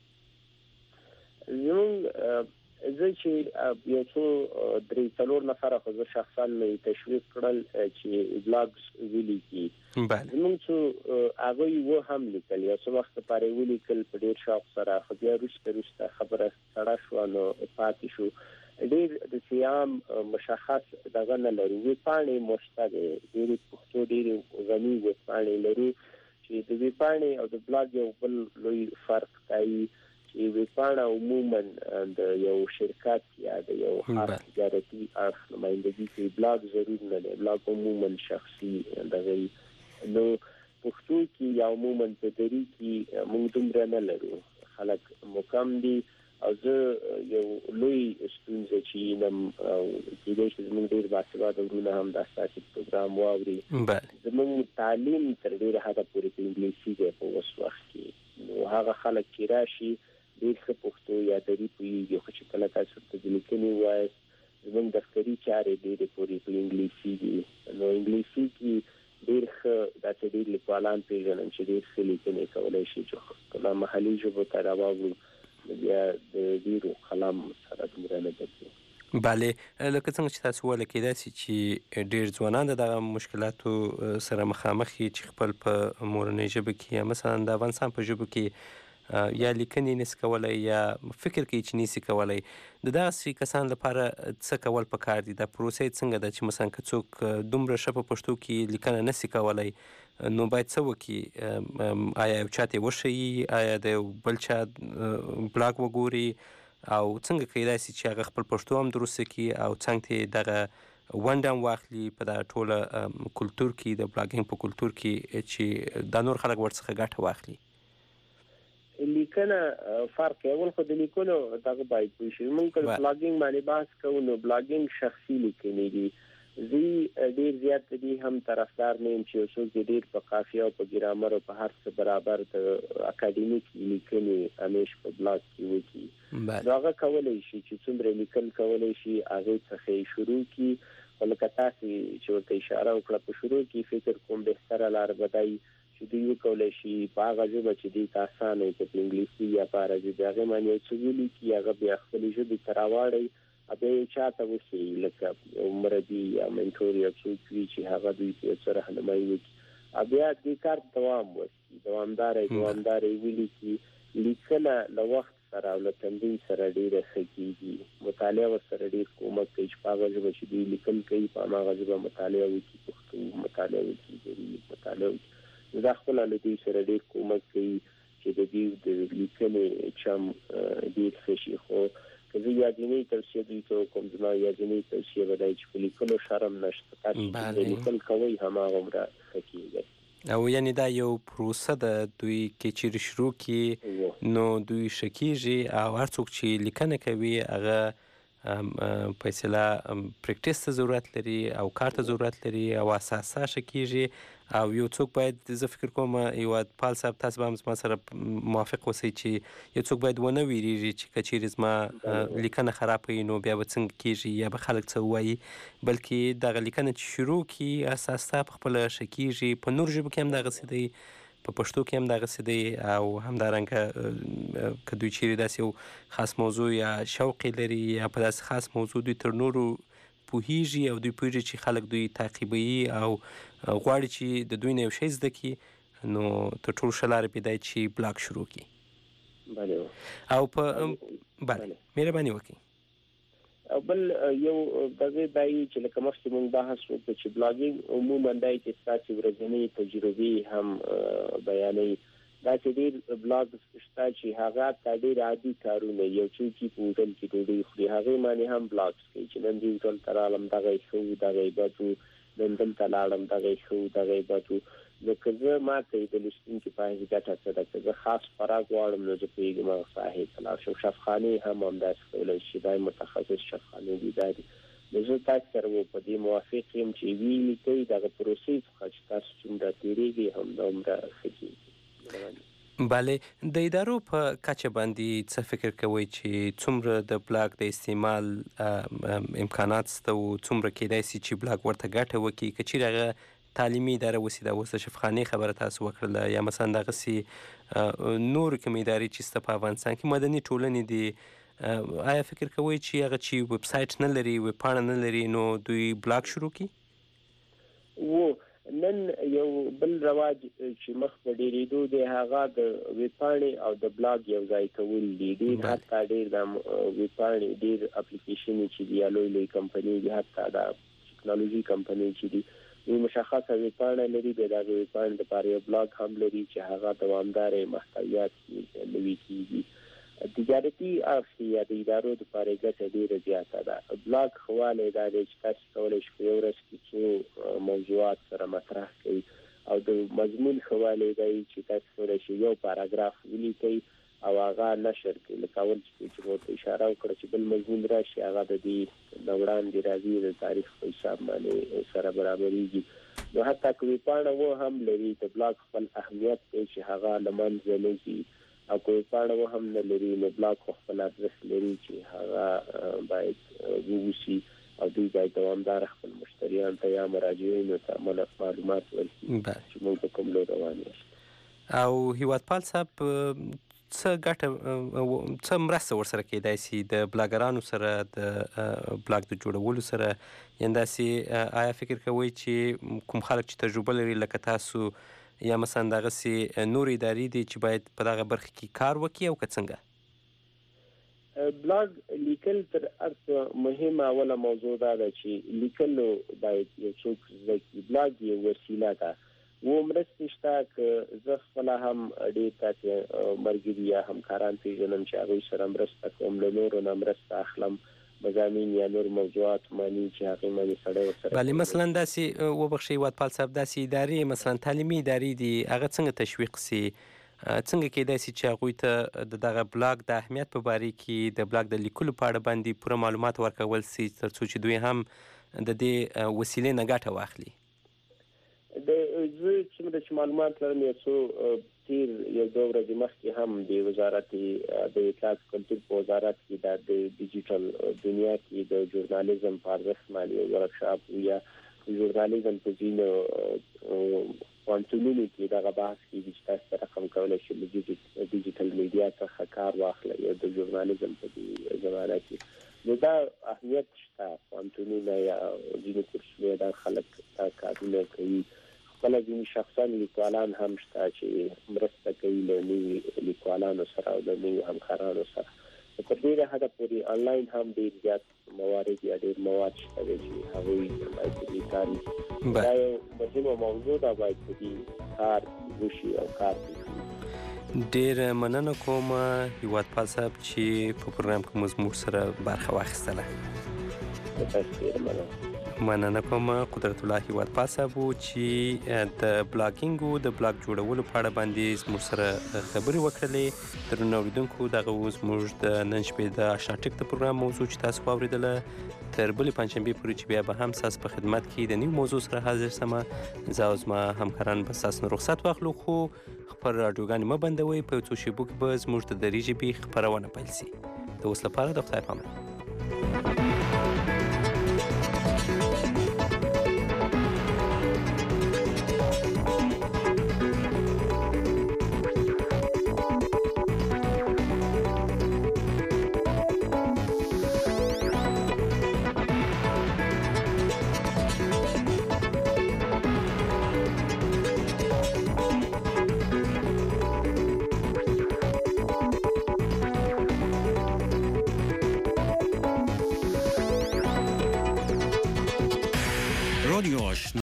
زموږ زه چې یو څو درې څلور نفره خو زه شخصا مې تشویق کړل چې بلاګز ولیکي زموږ څو هغوی و هم لیکل یو څه وخت لپاره ولیکل په ډېر شوق سره خو بیا وروسته وروسته خبره سړه شوه نو پاتې شو ډېر د سیام مشخص دغه نه لرو ویبپاڼې مو شته دی ډېرې پښتو ډېرې غني ویبپاڼې لرو چې د ویبپاڼې او د بلاګ یو بل لوی فرق کوي چې ویبپاڼه عموما د یو شرکت یا د یو خاص تجارتي اړخ نمایندګي کوي بلاګ ضرور نه دی بلاګ عموما شخصي دغه نو پښتو کې یا عموما په دري کې موږ دومره نه لرو خلک مکم دي او زه یو لوی ستونزه چې نم کېدای شي زموږ ډېر باسواده وروڼه هم دا ستاسې پروګرام واوري زموږ تعلیم تر ډېره حده پورې په انګلیسي دی په اوس وخت کې نو هغه خلک چې راشي ډېر ښه پښتو یا دري پوهېږي خو چې کله تاسو ته د لیکنې ووایاست زموږ دفتري چارې ډېرې پورې په انګلیسي دي نو انګلیسي کې ډېر ښه داسې ډېر لیکوالان پېژنم چې ډېر ښه لیکنې کولی شي چې کله محلي ژبو ته راواړو بیا د ډېرو قلم سره دومره نه ګرځي. بله لکه څنګه چې تاسو وویل کېدای شي چې ډېر ځوانان د دغه مشکلاتو سره مخامخ دي چې خپل په مورنۍ ژبه کې یا مثلا د افغانستان په ژبه کې یا لیکنې نشي کولی یا فکر کوي چې نشي کولی د داسې کسانو لپاره څه کول پکار دي دا پروسه څنګه ده چې مثلا که څوک دومره ښه په پښتو کې لیکنه نشي کولی نو باید څه وکړي آیا یو چا ته وښیي آیا د یو بل چا بلاګ وګوري او څنګه کیدای شي چې هغه خپل پښتو هم درسته کړي او څنګه ته دغه ونډه هم واخلي په دغه ټوله کلتور کې د بلاګینګ په کلتور کې چې دا نور خلک ورڅخه ګټه واخلي لیکنه فرق اول خو د لیکلو دغه باید پوه شي موږ که بلاګینګ باندې بحث کوو نو بلاګینګ شخصي لیکنې دي زه ډېر زیات د دې هم طرفدار نه یم چې یو څوک د ډېر په قافیه او په ګرامر او په هر څه برابر د اکاډمیک لیکنې همیش په بلاګ کې وکړي نو هغه کولی شي چې څومره لیکل کولی شي هغې څخه یې شروع کړي خو لکه تاسې چې ورته اشاره وکړه په شروع کې فکر کوم بهتره لار به دی چې دوی وکولی شي په هغه ژبه چې دوی ته اسانه وي که په انګلیسي یا په عربي د هغې باندې یو څه ولیکي هغه بیا خپلې ژبې ته راواړئ بیا یو چا ته وښیي لکه یو مربي یا منټور یا څوک وي چې هغه دوی ته یو څه رهنمایي وکړي بیا دې کار دوام وکړي دوامداره دوامداره یې ولیکي لیکنه له وخت سره او له تمرین سره ډېره ښه کېږي مطالعه ورسره ډېر کومک کوي چې په هغه ژبه چې دوی لیکل کوي په هماغه ژبه مطالعه وکړي پښتو مطالعه وکړي دري مطالعه وکړي دا خپله له دوی سره ډېر کومک کوي چې د دوی د لیکنې چم ډېر ښه شي خو که زه یوازینۍ توصیه دوی ته وکړم زما یوازینۍ توصیه به دا وي چې په لیکلو شرم نشته تاسو چې لیکل کوئ هماغومره ښه کېږئ او یعنی دا یو پروسه ده دوی کې چیرې شروع کړي نو دوی ښه کېږي او هر څوک چې لیکنه کوي هغه په اصطلاح پریکټیس ته ضرورت لري او کار ته ضرورت لري او اساسا ښه کېږي او یو څوک باید زه فکر کوم هیوادپال صاحب تاسو به هم زما سره موافق اوسئ چې یو څوک باید ونه ویرېږي چې که چیرې زما لیکنه خرابه وي نو بیا به څنګه کېږي یا به خلک څه ووایي بلکې دغه لیکنه چې شروع کړي اساسا په خپله ښه کېږي په نورو ژبو کې هم دغسې دی په پښتو کې هم دغسې دی او همدارنګه که دوی چیرې داسې یو خاص موضوع یا شوق لري یا په داسې خاص موضوع دوی تر نورو پوهیږي او دوی پوهیږي چې خلک دوی تعقیبوي او غواړي چې د دوی نه یو شی زده کړي نو تر ټولو ښه لاره به دا چې بلاګ شروع کړي بله او په بله مهرباني وکړئ. او بل یو دغه دای چې لکه مخکې موږ بحث وکړو چې بلاګینګ عموما دای چې ستاسو ورځنی تجربې هم بیانوي. دا چې ډېر بلاګ شته چې هغه تا ډېر عادي کارونه یو چې په هوټل کې ډوډۍ خوري هغه باندې هم بلاګ کوي چې نن دې هوټل ته رالم دغه شو دغه باتو نن دلته لاړم دغه شو دغه باتو. نو که زه ما ته د لوستونکي په حیث ګټه څه ده که زه خاص خوراک غواړم نو زه پوهېږم هغه ساحې ته لاړ شم. شفخانې هم همداسې کولی شي دا متخصص شفخانې دي دا دي. نو زه تاسو سره په دې موافق یم چې ویې لیکئ دغه پروسې څخه چې تاسو څومره تېرېږي همدومره ښه کېږي. بله د ادارو په کچه باندې څه فکر کوئ چې څومره د بلاګ د استعمال امکانات شته او څومره کیدای شي چې بلاګ ورته ګټه وکړي که چیرې هغه تعلیمي اداره وسي دا اوس د شفخانې خبره تاسو وکړله یا مثلا دغسې نورې کومې ادارې چې شته په افغانستان کې مدني ټولنې دي آیا فکر کوئ چې هغه چې ویب سایټ نه لري ویب پاڼه نه لري نو دوی بلاګ شروع کړي؟ و نن یو بل رواج چې مخ په ډېرېدو دی هغه د ویب پاڼې او د بلاګ یو ځای کول دي. ډېر حتی ډېر د ویب پاڼې ډېر اپلیکیشنې چې دي یا لوی لوی کمپنۍ دي حتی د ټکنالوژي کمپنۍ چې دي دوی مشخصه ویب پاڼه لري بیا د ویب پاڼې دپاره یو بلاګ هم لري چې هغه دوامداره محتویات نوي کېږي. تجارتي اړخ یا د ادارو دپاره ګټه ډېره زیاته ده. بلاګ ښه والی دا دی چې تاسو کولی شئ په یو ورځ کې څو موضوعات سره مطرح کړئ او د مضمون ښه والی دی چې تاسو کولی شئ یو پاراګراف ولیکئ او هغه نشر کړئ. لکه اول چې مو ته اشاره وکړه چې بل مضمون راشي هغه د دې د وړاندې راځي د تاریخ په حساب باندې سره برابرېږي. نو حتی که ویب پاڼه و هم لري د بلاګ خپل اهمیت دی چې هغه له منځه نه ځي او که ویب پاڼه و هم نه لري نو بلاګ خو خپل ارزښت لري چې هغه باید ووسي او دوی باید دوامداره خپل مشتریانو ته یا مراجعینو ته معلومات ورکړي چې موږ په کوم لور روان یاست. او هیوادپال صاحب څه ګټه څه مرسته ورسره کېدای شي د بلاګرانو سره د بلاګ د جوړولو سره یعنې داسې آیا فکر کوئ چې کوم خلک چې تجربه لري لکه تاسو یا مثلا دغسې نور ادارې دي چې باید په دغه برخه کې کار وکړي او که څنګه؟ بلاګ لیکل تر هر څه مهمه اوله موضوع دا ده چې لیکلو باید یو څوک زده کړي. بلاګ یو وسیله ده و مرستې شته که زه خپله هم ډېر داسې ملګري یا همکاران پېژنم چې هغوی سره مرسته کوم له نورو نه مرسته اخلم مضامین یا نور موضوعات معنی چې هغې باندې سړی ورسره بله مثلا داسې وبخښئ هیوادپال صاحب داسې ادارې مثلا تعلیمي ادارې دي هغه څنګه تشویق سي څنګه کېدای شي چې هغوی ته د دغه بلاګ د اهمیت په باره کې د بلاګ د لیکلو په اړه باندې پوره معلومات ورکول سي تر څو چې دوی هم د دې وسیلې نه ګټه واخلي؟ د زه څومره چې معلومات لرم یو څو تیر یو دوه ورځې مخکې هم د وزارت د اطلاعات کلتور په وزارت کې دا د ډیجیټل دنیا کې د ژورنالیزم په ارزښت باندې یو ورکشاپ یا ژورنالیزم په ځینو پوهنتونونو کې دغه بحث کېږي چې تاسو سره رقم کولی شئ له ډیجیټل میډیا څخه کار واخلئ یا د ژورنالیزم په دې زمانه کې. نو دا اهمیت شته پوهنتونونه یا ځینې کورسونه دا خلک دا کارونه کوي. خپله ځینې شخصا لیکوالان هم شته چې مرسته کوي له نوي لیکوالانو سره او له نوي همکارانو سره. تر ډېره حده پورې انلاین هم ډېر زیات موارد یا ډېر مواد شته دی چې هغوی باید په دې کار وکړي. دا یو مهمه موضوع ده باید په دې کار وشي او کار وکړي. ډېره مننه کوم هیوادپال صاحب چې په پروګرام کې مو زموږ سره برخه واخیستله. تاسو ډېره مننه. مننه کوم قدرت الله هیوادپال صاحب چې د بلاګینګ د بلاګ جوړولو په اړه باندې زموږ سره خبرې وکړلې. درنو اورېدونکو دغه اوس زموږ د نن شپې د اشنا ټک د پروګرام موضوع چې تاسو واورېدله. تر بلې پنجشنبې پورې چې بیا به هم ستاسو په خدمت کې د نوي موضوع سره حاضر سمه. زه او زما همکاران به ستاسو نه رخصت واخلو خو خپل راډیوګانې مه بندوئ. په یو څو شېبو کې به زموږ د دري ژبې خپرونه پیل شي. د اوس لپاره د خدای پاماني.